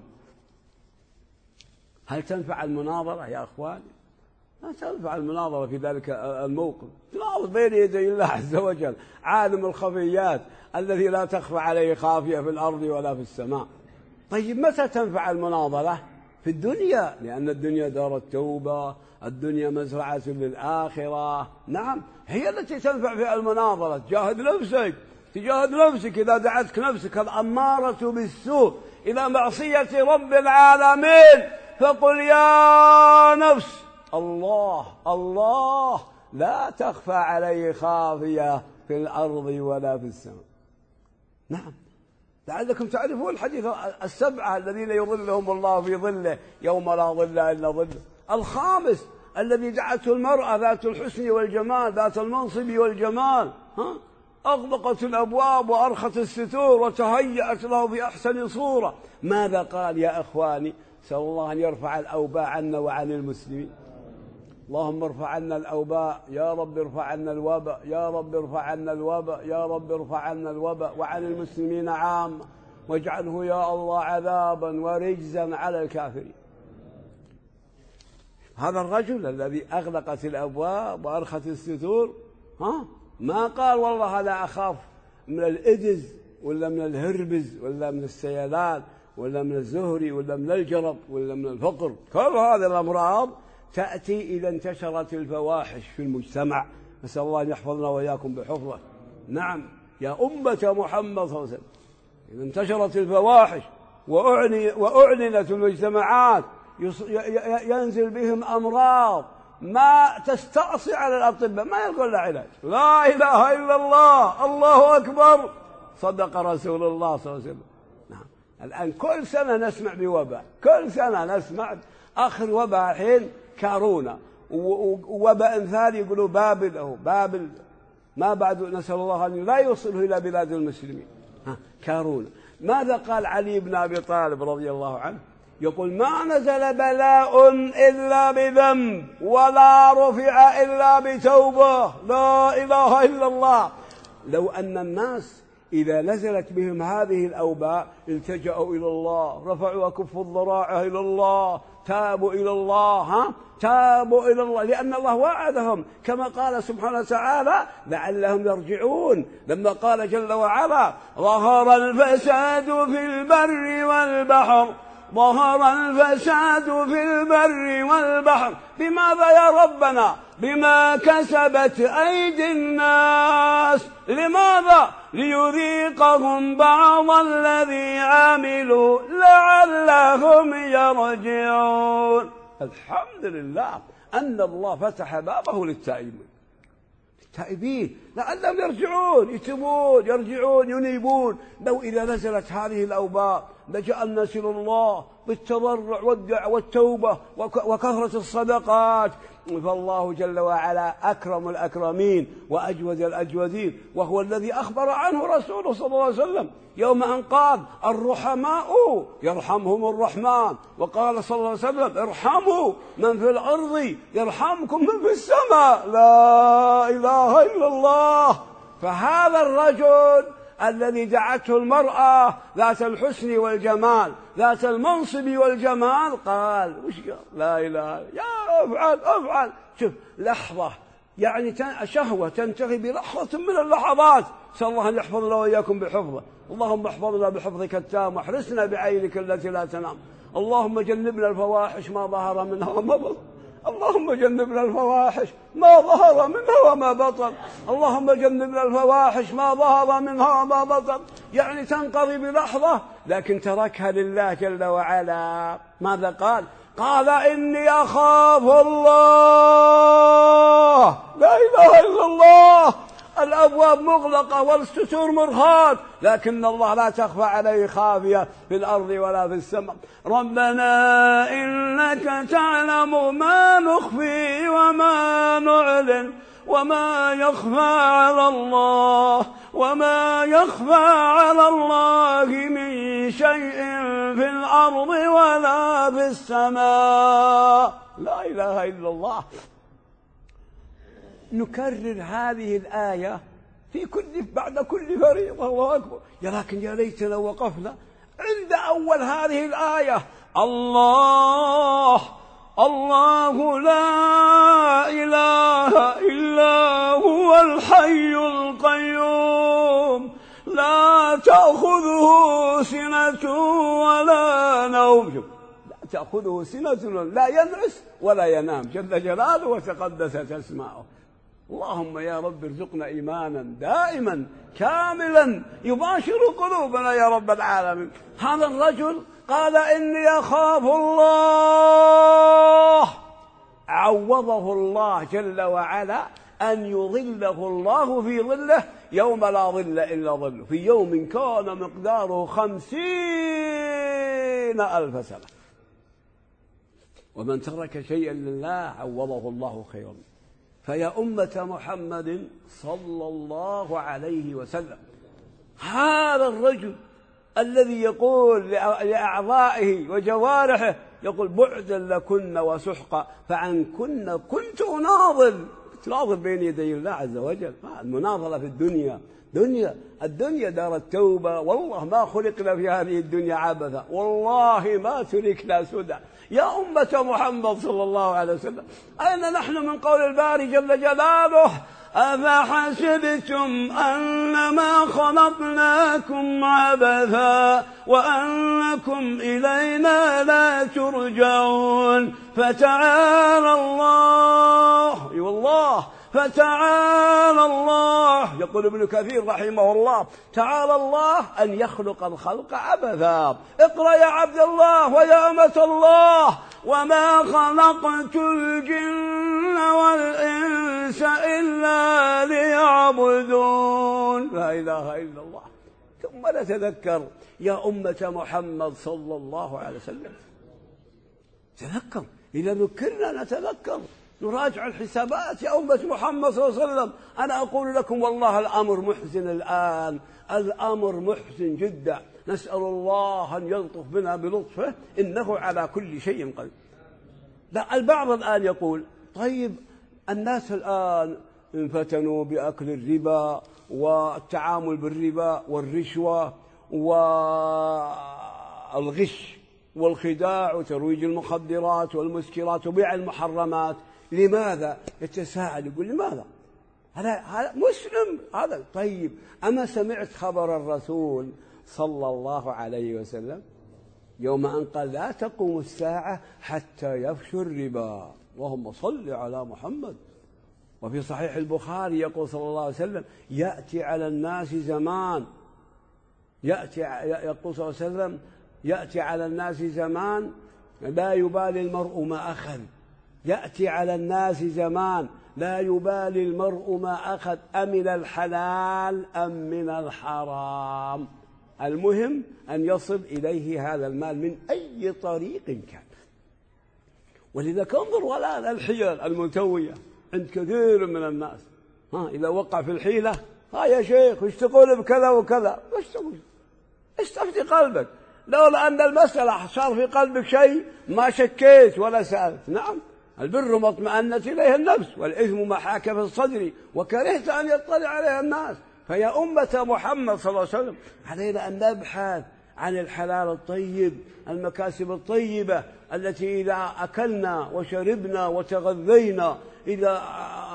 هل تنفع المناظرة يا أخواني؟ لا تنفع المناظرة في ذلك الموقف. تناظر بين يدي الله عز وجل عالم الخفيات الذي لا تخفى عليه خافية في الأرض ولا في السماء. طيب متى تنفع المناظرة؟ في الدنيا، لأن الدنيا دار التوبة، الدنيا مزرعة للآخرة. نعم هي التي تنفع في المناظرة. تجاهد نفسك تجاهد نفسك إذا دعتك نفسك الأمارة بالسوء إلى معصية رب العالمين، فقل يا نفس الله الله لا تخفى عليه خافية في الأرض ولا في السماء. نعم لعلكم تعرفون الحديث السبعة الذين يظلهم الله في ظله يوم لا ظل إلا ظله. الخامس الذي دعته المرأة ذات الحسن والجمال، ذات المنصب والجمال، ها أغلقت الأبواب وأرخت الستور وتهيأت له في أحسن صورة. ماذا قال يا أخواني؟ سأل الله أن يرفع الأوباء عنا وعن المسلمين. اللهم ارفع عنا الأوباء، يا رب ارفع عنا الوباء، يا رب ارفع عنا الوباء، يا رب ارفع عنا الوباء وعن المسلمين عامة، واجعله يا الله عذابا ورجزا على الكافرين. هذا الرجل الذي أغلقت الأبواب وأرخت الستور، ها ما قال والله أنا أخاف من الإدز ولا من الهربز ولا من السيلان ولا من الزهري ولا من الجرب ولا من الفقر. كل هذه الأمراض تأتي إذا انتشرت الفواحش في المجتمع. نسأل الله أن يحفظنا وإياكم بحفظه. نعم يا أمة محمد صلى الله عليه وسلم، إذا انتشرت الفواحش وأعلنت المجتمعات ينزل بهم أمراض ما تستعصي على الأطباء، ما يلقون له علاج. لا إله إلا الله الله أكبر، صدق رسول الله صلى الله عليه وسلم. نعم الآن كل سنة نسمع بوباء، كل سنة نسمع. آخر وباء الحين كارونا، ووباء ثاني يقولوا بابل أو بابل ما بعد، نسأل الله أن لا يوصله إلى بلاد المسلمين. ها كارونا. ماذا قال علي بن أبي طالب رضي الله عنه؟ يقول ما نزل بلاء إلا بذنب ولا رفع إلا بتوبة. لا إله إلا الله. لو أن الناس إذا نزلت بهم هذه الأوباء التجأوا إلى الله، رفعوا كف الضراعة إلى الله، تابوا إلى الله، ها تابوا إلى الله، لأن الله وعدهم كما قال سبحانه وتعالى لعلهم يرجعون، لما قال جل وعلا ظهر الفساد في البر والبحر، ظهر الفساد في البر والبحر. بماذا يا ربنا؟ بما كسبت أيدي الناس. لماذا؟ ليذيقهم بعض الذي عملوا لعلهم يرجعون. الحمد لله أن الله فتح بابه للتائبين، التائبين لعلهم يرجعون، يتوبون، يرجعون، ينيبون. لو إذا نزلت هذه الأوباء لجأ الناس إلى الله بالتضرع والدعوة والتوبة وكثرة الصدقات، فالله جل وعلا أكرم الأكرمين وأجود الأجودين، وهو الذي أخبر عنه رسوله صلى الله عليه وسلم يوم أن قال الرحماء يرحمهم الرحمن، وقال صلى الله عليه وسلم ارحموا من في الأرض يرحمكم من في السماء. لا إله إلا الله. فهذا الرجل الذي دعته المرأة ذات الحسن والجمال، ذات المنصب والجمال، قال وش قال؟ لا إله، يا افعل افعل. شوف لحظة يعني شهوة تنتهي بلحظة من اللحظات. نسأل الله أن يحفظنا وإياكم بحفظه. اللهم احفظنا بحفظك التام واحرسنا بعينك التي لا تنام. اللهم جنبنا الفواحش ما ظهر منها وما بطن. اللهم جنبنا الفواحش ما ظهر منها وما بطن. اللهم جنبنا الفواحش ما ظهر منها وما بطن. يعني تنقضي بلحظة لكن تركها لله جل وعلا. ماذا قال؟ قال إني أخاف الله. لا إله إلا الله. الأبواب مغلقة والستور مرخاة، لكن الله لا تخفى عليه خافية في الأرض ولا في السماء. ربنا إنك تعلم ما نخفي وما نعلن وما يخفى على الله وما يخفى على الله من شيء في الأرض ولا في السماء. لا إله إلا الله. نكرر هذه الآية في كل بعد كل فريضة. الله أكبر. لكن يا ليتنا وقفنا عند أول هذه الآية. الله الله لا إله إلا هو الحي القيوم لا تأخذه سنة ولا نوم. لا تأخذه سنة، لا ينعس ولا ينام جل جلاله وتقدست أسماؤه. اللهم يا رب ارزقنا إيمانا دائما كاملا يباشر قلوبنا يا رب العالمين. هذا الرجل قال إني أخاف الله، عوضه الله جل وعلا أن يظله الله في ظله يوم لا ظل إلا ظله، في يوم كان مقداره خمسين ألف سنة. ومن ترك شيئا لله عوضه الله خيرا. فيا أمة محمد صلى الله عليه وسلم، هذا الرجل الذي يقول لأعضائه وجوارحه، يقول بعدا لكن وسحقا فعنكن كنت أناضل. تناضل بين يدي الله عز وجل. المناضلة في الدنيا دنيا الدنيا دار التوبة. والله ما خلقنا في هذه الدنيا عبثا، والله ما تركنا سدى. يا أمة محمد صلى الله عليه وسلم، أين نحن من قول الباري جل جلاله أفحسبتم أنما خلقناكم عبثا وأنكم إلينا لا ترجعون. فتعالى الله، اي والله فتعالى الله. يقول ابن كثير رحمه الله تعالى الله أن يخلق الخلق عبثا. اقرأ يا عبد الله ويا أمة الله وما خلقت الجن والإنس إلا ليعبدون. لا إله إلا الله. ثم نتذكر يا أمة محمد صلى الله عليه وسلم، تذكر إذا ذكرنا نتذكر، نراجع الحسابات يا أمة محمد صلى الله عليه وسلم. أنا أقول لكم والله الأمر محزن الآن، الأمر محزن جدا. نسأل الله أن يلطف بنا بلطفه إنه على كل شيء قدير. لا البعض الآن يقول طيب الناس الآن انفتنوا بأكل الربا والتعامل بالربا والرشوة والغش والخداع وترويج المخدرات والمسكرات وبيع المحرمات، لماذا؟ يتساءل يقول لماذا؟ هذا هذا مسلم هذا. طيب أما سمعت خبر الرسول صلى الله عليه وسلم يوم أن قال لا تقوم الساعة حتى يفشو الربا؟ اللهم صل على محمد. وفي صحيح البخاري يقول صلى الله عليه وسلم يأتي على الناس زمان، يأتي يقول صلى الله عليه وسلم يأتي على الناس زمان لا يبالي المرء ما أخذ. يأتي على الناس زمان لا يبالي المرء ما أخذ أمن الحلال أم من الحرام. المهم أن يصل إليه هذا المال من أي طريق كان. ولذلك انظروا الآن الحيل المنتوية عند كثير من الناس. ها إذا وقع في الحيلة ها يا شيخ ايش تقول بكذا وكذا؟ ايش تقول؟ استفتي قلبك. لولا أن المسألة صار في قلبك شيء ما شكيت ولا سألت. نعم البر ما اطمأنت إليه النفس والإثم ما حاك في الصدر وكرهت أن يطلع عليها الناس. فيا أمة محمد صلى الله عليه وسلم علينا أن نبحث عن الحلال الطيب، المكاسب الطيبة التي إذا أكلنا وشربنا وتغذينا، إذا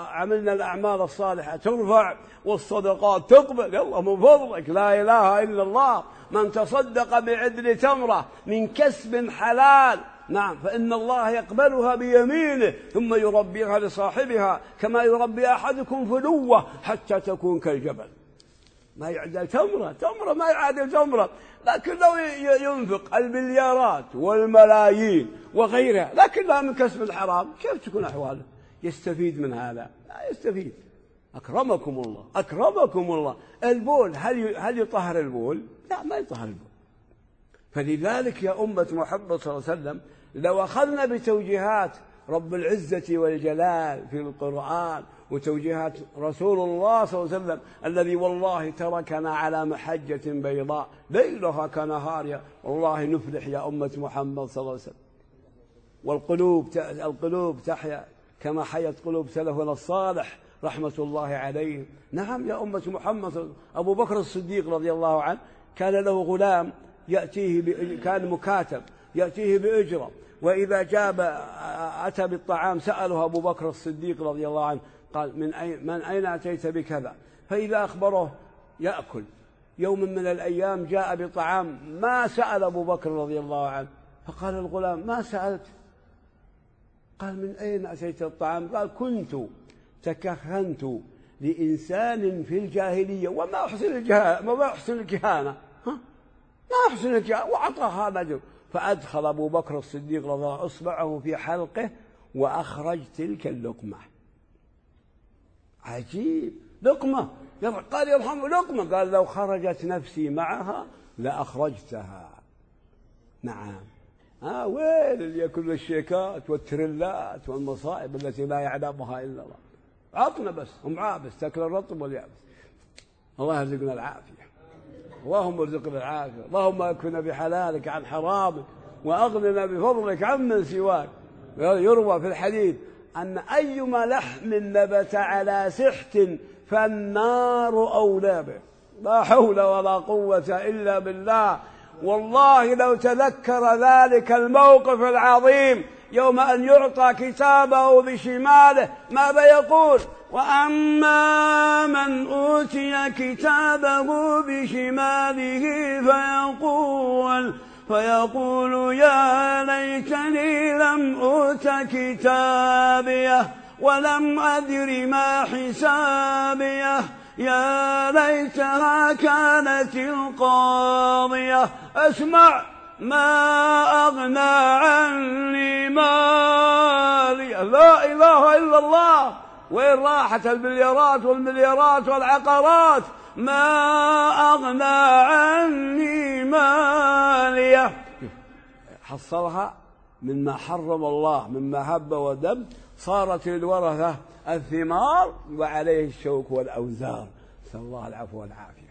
عملنا الأعمال الصالحة ترفع والصدقات تقبل. يلا من فضلك لا إله إلا الله، من تصدق بعدل تمرة من كسب حلال، نعم، فإن الله يقبلها بيمينه ثم يربيها لصاحبها كما يربي أحدكم فلوة حتى تكون كالجبل. ما يعدل تمرة، تمرة ما يعادل تمرة، لكن لو ينفق المليارات والملايين وغيرها لكنها من كسب الحرام، كيف تكون أحواله؟ يستفيد من هذا؟ لا يستفيد. أكرمكم الله، أكرمكم الله. البول هل هل يطهر البول؟ لا، ما يطهر البول. فلذلك يا أمة محمد صلى الله عليه وسلم لو أخذنا بتوجيهات رب العزة والجلال في القرآن وتوجيهات رسول الله صلى الله عليه وسلم الذي والله تركنا على محجة بيضاء ليلها كنهارها، والله نفلح يا أمة محمد صلى الله عليه وسلم. والقلوب القلوب تحيا كما حيت قلوب سلفنا الصالح رحمة الله عليه. نعم يا أمة محمد. أبو بكر الصديق رضي الله عنه كان له غلام يأتيه ب... كان مكاتب يأتيه بأجرة، وإذا جاب أتى بالطعام سأله أبو بكر الصديق رضي الله عنه قال من أين, من أين أتيت بكذا؟ فإذا أخبره يأكل. يوم من الأيام جاء بطعام ما سأل أبو بكر رضي الله عنه، فقال الغلام ما سألت؟ قال من أين أتيت الطعام؟ قال كنت تكهنت لإنسان في الجاهلية وما أحسن الجهالة، وما أحسن الكهانة، ها؟ ما أحسن الكهانة، وأعطى هذا الأجر. فأدخل أبو بكر الصديق رضي الله عنه إصبعه في حلقه وأخرج تلك اللقمة. عجيب، لقمة. قال يرحمه لقمة، قال لو خرجت نفسي معها لأخرجتها. نعم. آه ويل لكل الشيكات والترلات والمصائب التي لا يعلمها إلا الله. عطنا بس، هم عابس، تأكل الرطب واليابس. الله يرزقنا العافية، اللهم ارزقنا العافية، اللهم اكفنا بحلالك عن حرامك وأغننا بفضلك عمن سواك. يروى في الحديث أن أيما لحم نبت على سحت فالنار أولى به. لا حول ولا قوة إلا بالله. والله لو تذكر ذلك الموقف العظيم يوم أن يعطى كتابه بشماله ماذا يقول؟ وأما من أوتي كتابه بشماله فيقول فيقول يا ليتني لم أوت كتابيه ولم أدر ما حسابيه يا ليتها كانت القاضية أسمع ما أغنى عني مالي. لا إله إلا الله. وين راحت المليارات والمليارات والعقارات؟ ما أغنى عني مالي. حصلها مما حرم الله مما هب ودب، صارت للورثة الثمار وعليه الشوك والأوزار. نسأل الله العفو والعافية.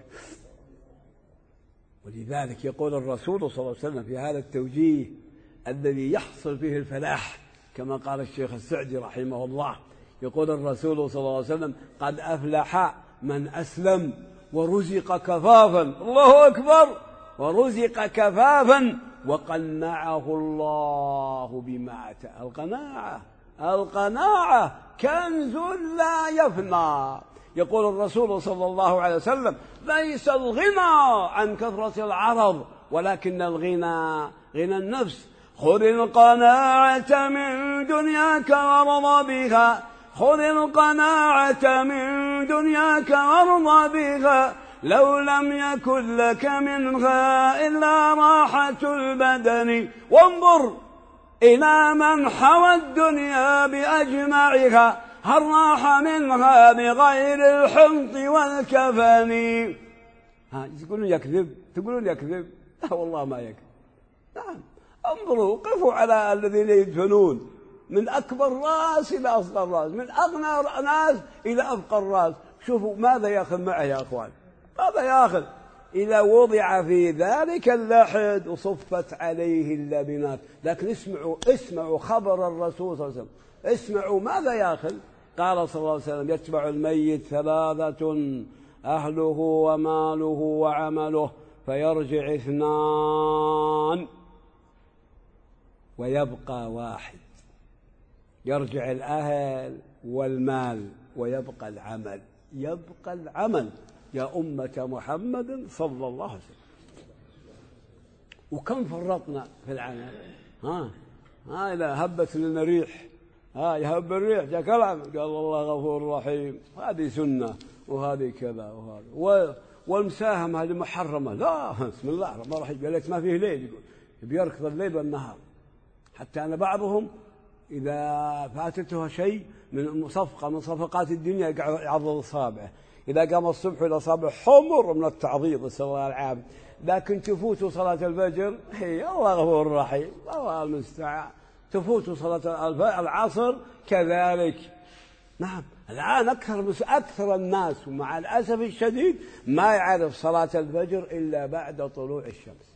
ولذلك يقول الرسول صلى الله عليه وسلم في هذا التوجيه الذي يحصل فيه الفلاح كما قال الشيخ السعدي رحمه الله، يقول الرسول صلى الله عليه وسلم قد أفلح من أسلم ورزق كفافا. الله أكبر. ورزق كفافا وقنعه الله بما أتى. القناعة القناعة كنز لا يفنى. يقول الرسول صلى الله عليه وسلم ليس الغنى عن كثرة العرض ولكن الغنى غنى النفس. خذ القناعة من دنياك وارض بها، خذ القناعة من دنياك وارض بها، لو لم يكن لك منها إلا راحة البدن. وانظر إلى من حوى الدنيا بأجمعها، هل راح منها بغير الحنط والكفن؟ ها تقولون يكذب، تقولون يكذب، لا والله ما يكذب. نعم انظروا، قفوا على الذين يدفنون من أكبر راس إلى أصغر راس، من أغنى ناس إلى أفقر راس. شوفوا ماذا يأخذ معه يا أخوان، ماذا يأخذ؟ إذا وضع في ذلك اللحد وصفت عليه اللبنات. لكن اسمعوا اسمعوا خبر الرسول صلى الله عليه وسلم، اسمعوا ماذا يأخذ. قال صلى الله عليه وسلم يتبع الميت ثلاثة أهله وماله وعمله فيرجع اثنان ويبقى واحد. يرجع الأهل والمال ويبقى العمل، يبقى العمل يا أمة محمد صلى الله عليه وسلم. وكم فرطنا في العمل؟ ها ها إذا هبت لنا ريح، ها يهب الريح جاء كلام قال الله غفور رحيم، هذه سنة وهذه كذا وهذا. والمساهمة هذه محرمة، لا بسم الله الرحمن الرحيم، قال لك ما فيه ليل، يقول بيركض الليل والنهار. حتى أن بعضهم إذا فاتته شيء من صفقة من صفقات الدنيا يعضد أصابعه، إذا قام الصبح إلى أصابعه حمر من التعضيض، نسأل الله العافية. لكن تفوت صلاة الفجر، هي الله غفور رحيم، الله المستعان. تفوت صلاة العصر كذلك. نعم الآن أكثر أكثر الناس ومع الأسف الشديد ما يعرف صلاة الفجر إلا بعد طلوع الشمس.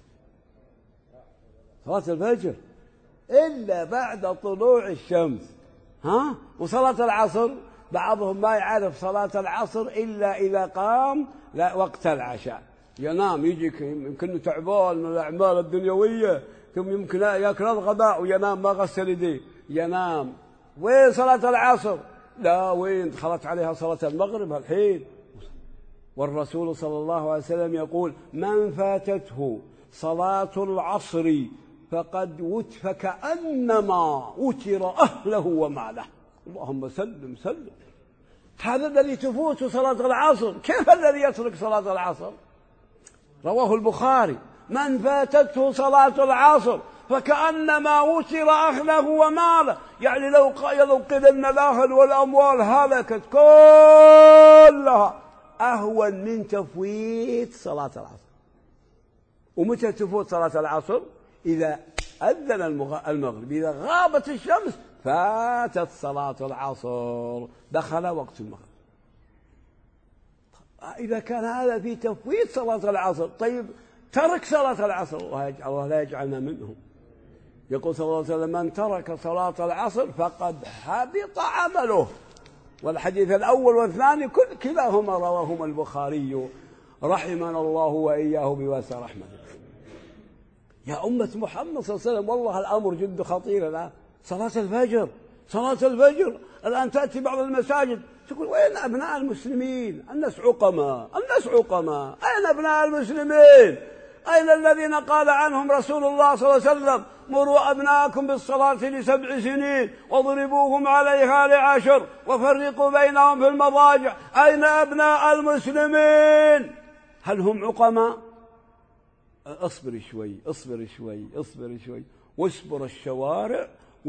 صلاة الفجر إلا بعد طلوع الشمس. ها وصلاة العصر بعضهم ما يعرف صلاة العصر إلا إذا قام لا وقت العشاء، ينام يجيك يمكن تعبان من الأعمال الدنيوية، ثم يمكن يأكل الغداء وينام ما غسل يديه ينام. وين صلاة العصر؟ لا وين دخلت عليها صلاة المغرب الحين. والرسول صلى الله عليه وسلم يقول من فاتته صلاة العصر فقد وت فكأنما وتر أهله وماله. اللهم سلم سلم. هذا الذي تفوت صلاة العصر، كيف الذي يترك صلاة العصر؟ رواه البخاري من فاتته صلاة العصر فكأنما وتر أهله وماله، يعني لو لو قيل أن الأهل والأموال هلكت كلها أهون من تفويت صلاة العصر. ومتى تفوت صلاة العصر؟ إذا أذن المغرب، إذا غابت الشمس فاتت صلاة العصر، دخل وقت المغرب. إذا كان هذا في تفويت صلاة العصر، طيب ترك صلاة العصر، الله لا يجعلنا منهم. يقول صلى الله عليه وسلم من ترك صلاة العصر فقد حبط عمله. والحديث الأول والثاني كل كلاهما رواهما البخاري رحمنا الله وإياه بواسع رحمته. يا أمة محمد صلى الله عليه وسلم والله الأمر جد خطير الآن. صلاة الفجر، صلاة الفجر الآن تأتي بعض المساجد تقول وين أبناء المسلمين؟ الناس عقماء، الناس عقماء، أين أبناء المسلمين؟ أين الذين قال عنهم رسول الله صلى الله عليه وسلم مروا أبناءكم بالصلاة لسبع سنين واضربوهم عليها لعشر وفرقوا بينهم في المضاجع؟ أين أبناء المسلمين؟ هل هم عقماء؟ اصبر شوي اصبر شوي اصبر شوي واصبر الشوارع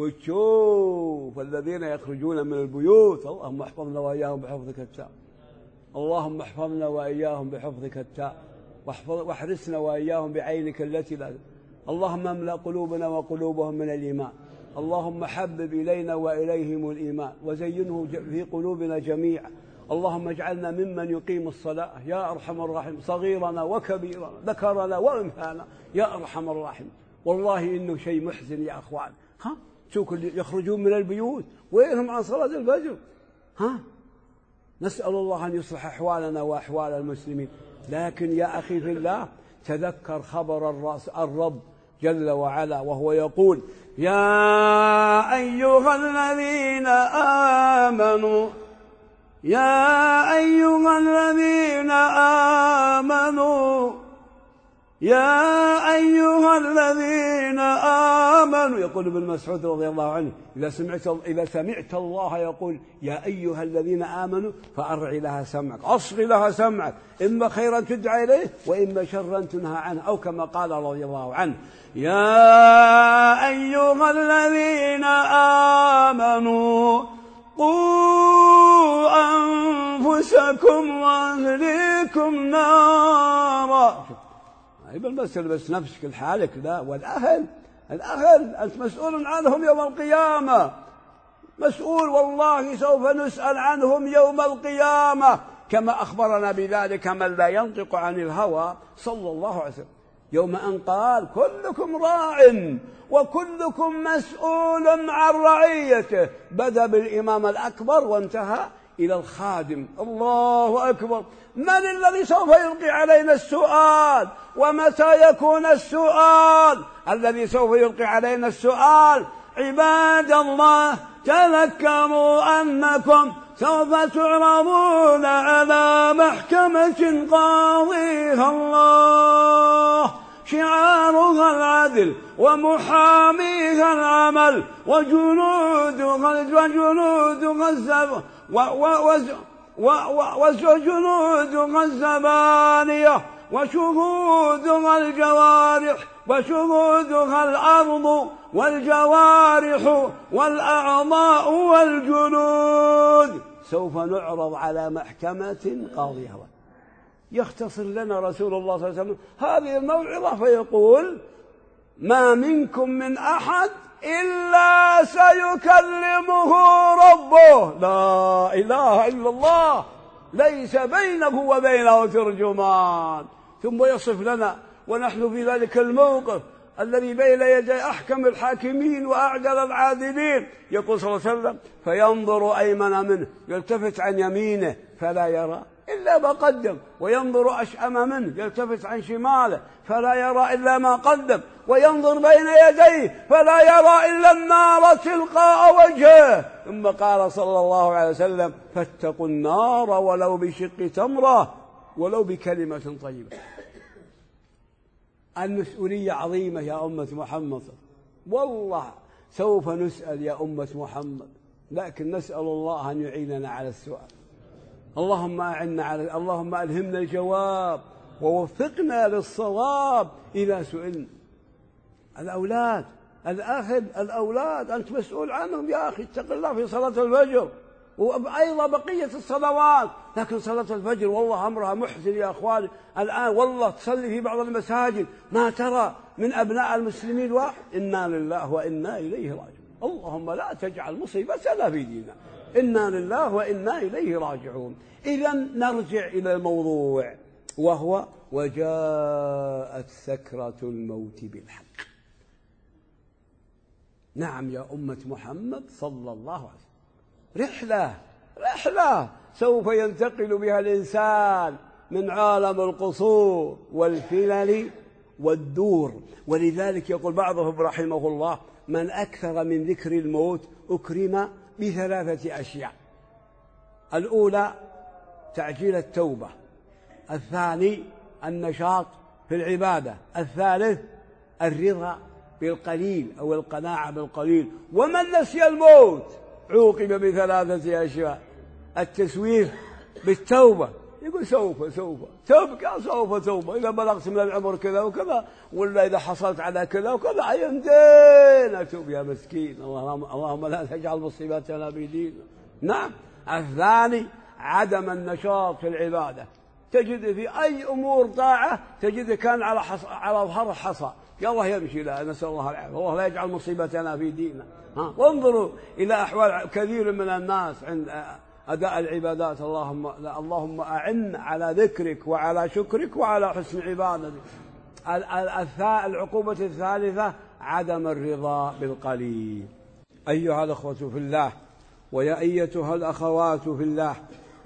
وتشوف الذين يخرجون من البيوت. اللهم احفظنا وإياهم بحفظك التام، اللهم احفظنا وإياهم بحفظك التام، واحرسنا وإياهم بعينك التي لا. اللهم املأ قلوبنا وقلوبهم من الإيمان، اللهم حبب إلينا وإليهم الإيمان وزينه في قلوبنا جميعا. اللهم اجعلنا ممن يقيم الصلاة يا أرحم الراحمين، صغيرنا وكبيرنا ذكرنا وأنثانا يا أرحم الراحمين. والله إنه شيء محزن يا أخوان. ها شوف يخرجون من البيوت وينهم عن صلاة الفجر. ها نسأل الله أن يصلح أحوالنا وأحوال المسلمين. لكن يا أخي في الله تذكر خبر الرب جل وعلا وهو يقول يا أيها الذين آمنوا يا أيها الذين آمنوا يا أيها الذين آمنوا. يقول ابن مسعود رضي الله عنه إذا سمعت إذا سمعت الله يقول يا أيها الذين آمنوا فأرع لها سمعك، أصغي لها سمعك، إما خيرا تدعى إليه وإما شرا تنهى عنه، أو كما قال رضي الله عنه يا أيها الذين آمنوا قوا أنفسكم وأهليكم نارا. يبقى المسألة بس نفسك لحالك، لا، والأهل الأهل أنت مسؤول عنهم يوم القيامة، مسؤول والله سوف نسأل عنهم يوم القيامة، كما أخبرنا بذلك من لا ينطق عن الهوى صلى الله عليه وسلم يوم أن قال كلكم راع وكلكم مسؤول عن رعيته. بدأ بالإمام الأكبر وانتهى إلى الخادم. الله أكبر. من الذي سوف يلقي علينا السؤال؟ ومتى يكون السؤال؟ الذي سوف يلقي علينا السؤال عباد الله تذكروا أنكم سوف تعرضون على محكمة قاضيها الله شعارها العدل ومحاميها العمل وجنودها وجنودها الزب وجنودها الزبانية وشهودها الجوارح وشهودها الأرض والجوارح والأعضاء والجنود سوف نعرض على محكمة قاضيها. يختصر لنا رسول الله صلى الله عليه وسلم هذه الموعظة فيقول ما منكم من أحد إلا سيكلمه ربه. لا إله إلا الله، ليس بينه وبينه ترجمان. ثم يصف لنا ونحن في ذلك الموقف الذي بين يدي أحكم الحاكمين وأعدل العادلين، يقول صلى الله عليه وسلم فينظر أيمن منه، يلتفت عن يمينه فلا يرى إلا ما قدم، وينظر أشأم منه، يلتفت عن شماله فلا يرى إلا ما قدم، وينظر بين يديه فلا يرى إلا النار تلقاء وجهه. ثم قال صلى الله عليه وسلم فاتقوا النار ولو بشق تمرة ولو بكلمة طيبة. المسؤولية عظيمة يا أمة محمد، والله سوف نسأل يا أمة محمد، لكن نسأل الله أن يعيننا على السؤال. اللهم أعنا على اللهم ألهمنا الجواب ووفقنا للصواب إذا سئلنا. الأولاد الأخذ الأولاد أنت مسؤول عنهم يا أخي، اتق الله في صلاة الفجر وأيضا بقية الصلوات، لكن صلاة الفجر والله أمرها محزن يا أخواني. الآن والله تصلي في بعض المساجد ما ترى من أبناء المسلمين واحد. إنا لله وإنا إليه راجعون. اللهم لا تجعل مصيبتنا في ديننا، إنا لله وإنا إليه راجعون. إذن نرجع إلى الموضوع، وهو وجاءت سكرة الموت بالحق. نعم يا أمة محمد صلى الله عليه وسلم، رحلة رحلة سوف ينتقل بها الإنسان من عالم القصور والفلل والدور. ولذلك يقول بعضهم رحمه الله من أكثر من ذكر الموت أكرم بثلاثة أشياء: الأولى تعجيل التوبة، الثاني النشاط في العبادة، الثالث الرضا بالقليل أو القناعة بالقليل. ومن نسي الموت عوقب بثلاثة أشياء: التسويف بالتوبة، يقول سوف سوف تبقى سوف توبة إذا بلغت من العمر كذا وكذا، ولا إذا حصلت على كذا وكذا يمدين أتوب يا مسكين. اللهم, اللهم لا تجعل مصيبتنا في ديننا. نعم. الثاني عدم النشاط في العبادة، تجد في أي أمور طاعة تجد كان على حص... على ظهر حصى، يلا يمشي. لا، نسأل الله العافية، والله لا يجعل مصيبتنا في ديننا. ها، وانظروا إلى أحوال كثير من الناس عند أداء العبادات. اللهم اللهم أعن على ذكرك وعلى شكرك وعلى حسن عبادتك. العقوبة الثالثة عدم الرضا بالقليل. أيها الأخوة في الله ويا أيتها الأخوات في الله،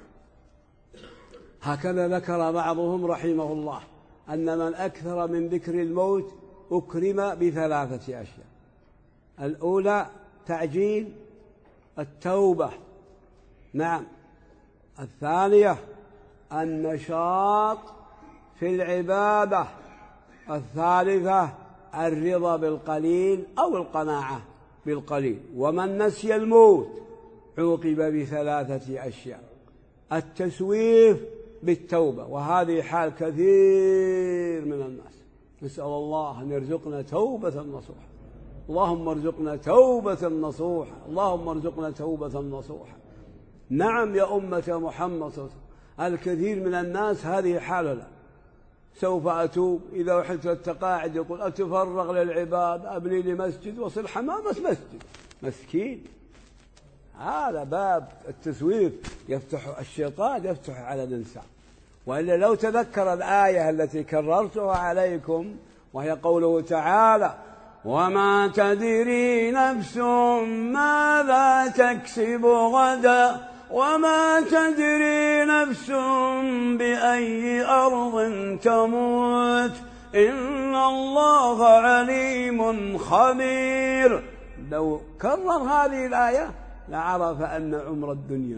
هكذا ذكر بعضهم رحمه الله أن من أكثر من ذكر الموت أكرم بثلاثة أشياء: الأولى تعجيل التوبة، نعم، الثانية النشاط في العبادة، الثالثة الرضا بالقليل أو القناعة بالقليل. ومن نسي الموت عوقب بثلاثة أشياء: التسويف بالتوبة، وهذه حال كثير من الناس. نسأل الله أن يرزقنا توبة نصوحة. اللهم ارزقنا توبة نصوحة، اللهم ارزقنا توبة نصوحة. نعم يا أمة محمد صلى الله عليه وسلم، الكثير من الناس هذه حالنا: سوف أتوب، إذا أحبت التقاعد يقول أتفرغ للعباد، أبني لي مسجد وصل حمامة مسجد. مسكين، هذا باب التسويف يفتح الشيطان يفتح على الإنسان. وإلا لو تذكر الآية التي كررتها عليكم، وهي قوله تعالى: وما تدري نفس ماذا تكسب غدا وما تدري نفس بأي أرض تموت إن الله عليم خبير. لو كرر هذه الآية لعرف أن عمر الدنيا قليل.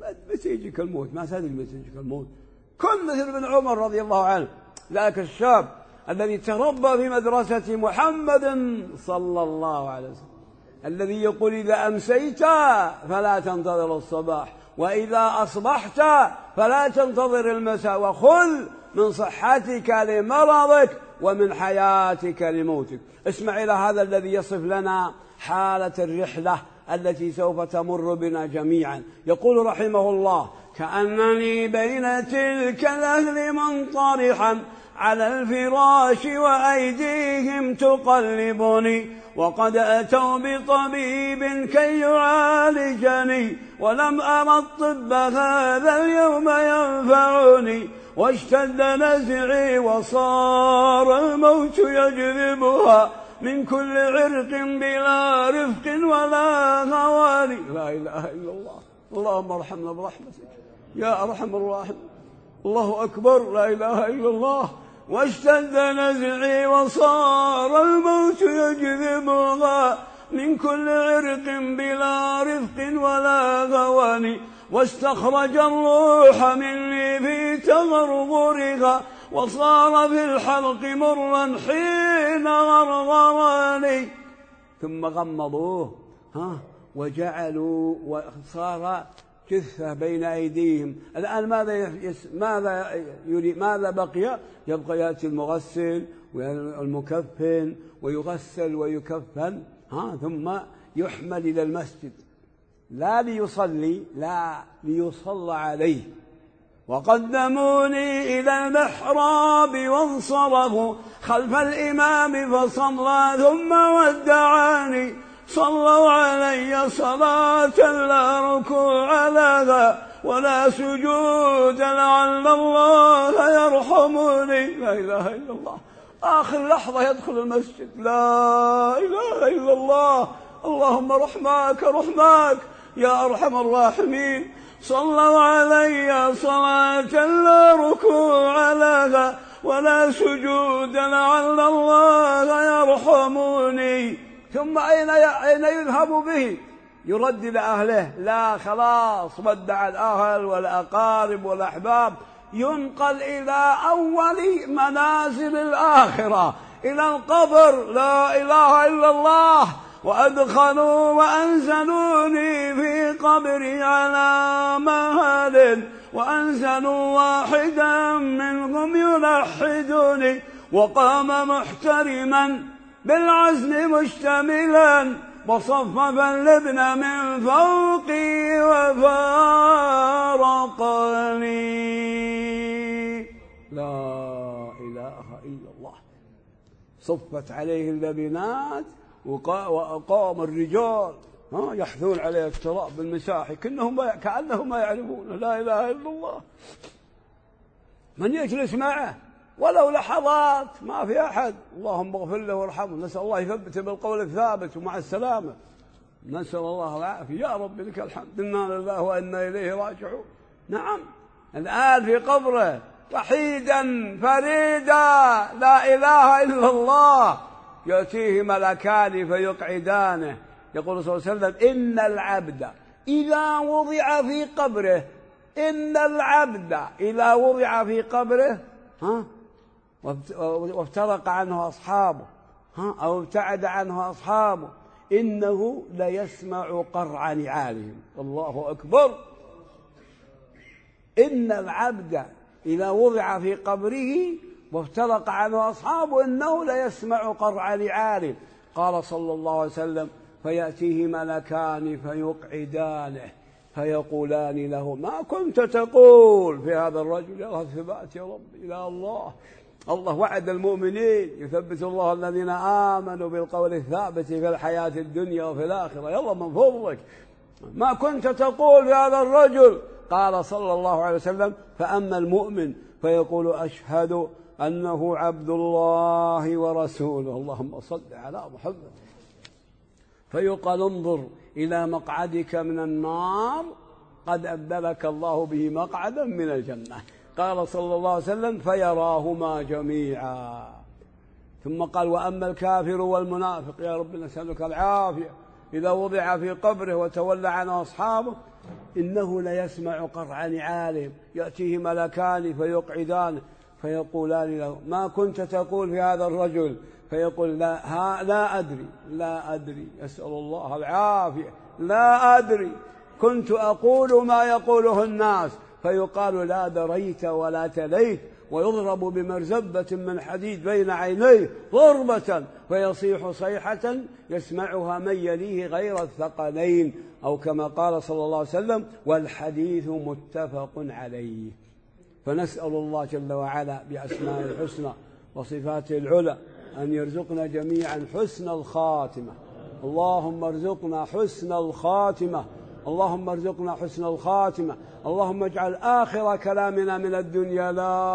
متى يجيك الموت؟ ما تدري متى يجيك الموت. كن مثل ابن عمر رضي الله عنه، ذاك الشاب الذي تربى في مدرسة محمد صلى الله عليه وسلم، الذي يقول إذا أمسيت فلا تنتظر الصباح، وإذا أصبحت فلا تنتظر المساء، وخذ من صحتك لمرضك ومن حياتك لموتك. اسمع إلى هذا الذي يصف لنا حالة الرحلة التي سوف تمر بنا جميعا. يقول رحمه الله: كأنني بين تلك الأهل منطرحا على الفراش وأيديهم تقلبني، وقد أتوا بطبيب كي يعالجني، ولم أرى الطب هذا اليوم ينفعني، واشتد نزعي وصار الموت يجذبها من كل عرق بلا رفق ولا هوان. لا إله إلا الله. اللهم ارحمنا برحمتك يا أرحم الراحمين. الله أكبر. لا إله إلا الله. واشتد نزعي وصار الموت يجذبها من كل عرق بلا رفق ولا غوان، واستخرج الروح مني في تغرغرها، وصار في الحلق مرا حين غرغرني. ثم غمضوه ها وجعلوا، وصار جثة بين أيديهم. الآن ماذا يس... ماذا يري... ماذا بقي؟ يبقى يأتي المغسل والمكفن ويغسل ويكفن، ها ثم يحمل إلى المسجد، لا ليصلي، لا ليصلى عليه. وقدموني إلى المحراب وانصرفوا خلف الإمام فصلى ثم ودعاني، صلوا علي صلاة لا ركوع لها ولا سجود لعل الله يرحمني. لا إله إلا الله. آخر لحظة يدخل المسجد، لا إله إلا الله. اللهم رحماك رحماك يا أرحم الراحمين. صلوا علي صلاة لا ركوع لها ولا سجود لعل الله يرحمني. ثم أين أين يذهب به؟ يرد إلى أهله؟ لا، خلاص ودع الأهل والأقارب والأحباب، ينقل إلى أول منازل الآخرة، إلى القبر. لا إله إلا الله. وأدخلوا وأنزلوني في قبري على مهل، وأنزلوا واحدا منهم يلحدني، وقام محترما بالعزل مشتملا، وصفف اللبن من فوقي وفارقني. لا إله إلا الله. صفت عليه اللبنات وقام الرجال يحثون عليه التراب بالمساحة كأنهم كأنهم ما يعرفون. لا إله إلا الله. من يجلس معه ولو لحظات ما في أحد. اللهم اغفر له وارحمه. نسأل الله يثبته بالقول الثابت ومع السلامة. نسأل الله العافية. يا رب لك الحمد. إنا لله وإنا إليه راجعون. نعم، الآن في قبره وحيدا فريدا، لا إله إلا الله. يأتيه ملكان فيقعدانه. يقول صلى الله عليه وسلم: إن العبد إذا وضع في قبره، إن العبد إذا وضع في قبره ها وافترق عنه أصحابه ها أو ابتعد عنه أصحابه، إنه ليسمع قرع نعالهم. الله أكبر. إن العبد إذا وضع في قبره وافترق عنه أصحابه إنه ليسمع قرع نعالهم. قال صلى الله عليه وسلم: فيأتيه ملكان فيقعدانه فيقولان له: ما كنت تقول في هذا الرجل؟ يا الثبات يا رب. إلى الله. الله وعد المؤمنين يثبت الله الذين آمنوا بالقول الثابت في الحياة الدنيا وفي الآخرة. يلا من فضلك، ما كنت تقول في هذا الرجل؟ قال صلى الله عليه وسلم: فأما المؤمن فيقول: أشهد أنه عبد الله ورسوله. اللهم صل على محمد. فيقال: انظر إلى مقعدك من النار قد أبدلك الله به مقعدا من الجنة. قال صلى الله عليه وسلم: فيراهما جميعا. ثم قال: وأما الكافر والمنافق، يا رب نسألك العافية، إذا وضع في قبره وتولى عنه أصحابه إنه ليسمع قرع نعالهم، يأتيه ملكان فيقعدان فيقولان له: ما كنت تقول في هذا الرجل؟ فيقول: لا, ها لا أدري لا أدري يسأل الله العافية، لا أدري، كنت أقول ما يقوله الناس. فيقال: لا دريت ولا تليت، ويضرب بمرزبة من حديد بين عينيه ضربة فيصيح صيحة يسمعها من يليه غير الثقلين، أو كما قال صلى الله عليه وسلم: والحديث متفق عليه. فنسأل الله جل وعلا بأسماء الحسنى وصفاته العلى أن يرزقنا جميعا حسن الخاتمة. اللهم ارزقنا حسن الخاتمة، اللهم ارزقنا حسن الخاتمة. اللهم اجعل آخر كلامنا من الدنيا: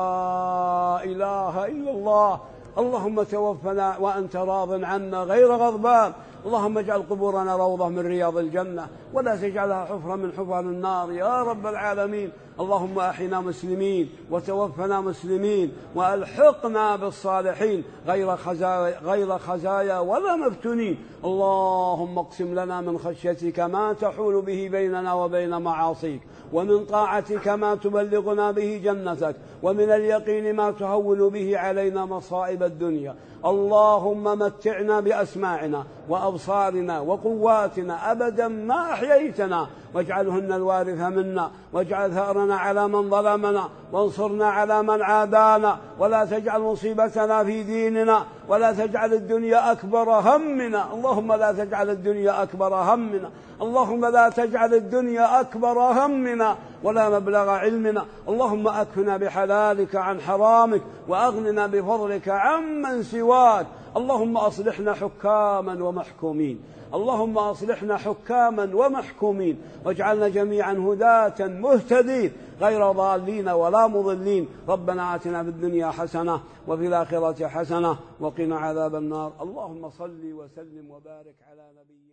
لا إله إلا الله. اللهم توفنا وأنت راض عنا غير غضبان. اللهم اجعل قبورنا روضة من رياض الجنة، ولا تجعلها حفرة من حفر النار يا رب العالمين. اللهم أحينا مسلمين وتوفنا مسلمين، وألحقنا بالصالحين غير خزايا, غير خزايا ولا مفتونين. اللهم اقسم لنا من خشيتك ما تحول به بيننا وبين معاصيك، ومن طاعتك ما تبلغنا به جنتك، ومن اليقين ما تهون به علينا مصائب الدنيا. اللهم متعنا بأسماعنا وأبصارنا وقواتنا أبدا ما أحييتنا، واجعلهن الوارث منا، واجعل ثأرنا على من ظلمنا، وانصرنا على من عادانا، ولا تجعل مصيبتنا في ديننا، ولا تجعل الدنيا أكبر همنا. اللهم لا تجعل الدنيا أكبر همنا، اللهم لا تجعل الدنيا أكبر همنا ولا مبلغ علمنا. اللهم أكفنا بحلالك عن حرامك، وأغننا بفضلك عمن سواك. اللهم أصلحنا حكاما ومحكومين، اللهم أصلحنا حكاما ومحكومين، واجعلنا جميعا هداة مهتدين غير ضالين ولا مضلين. ربنا آتنا في الدنيا حسنة وفي الآخرة حسنة وقنا عذاب النار. اللهم صل وسلم وبارك على نبينا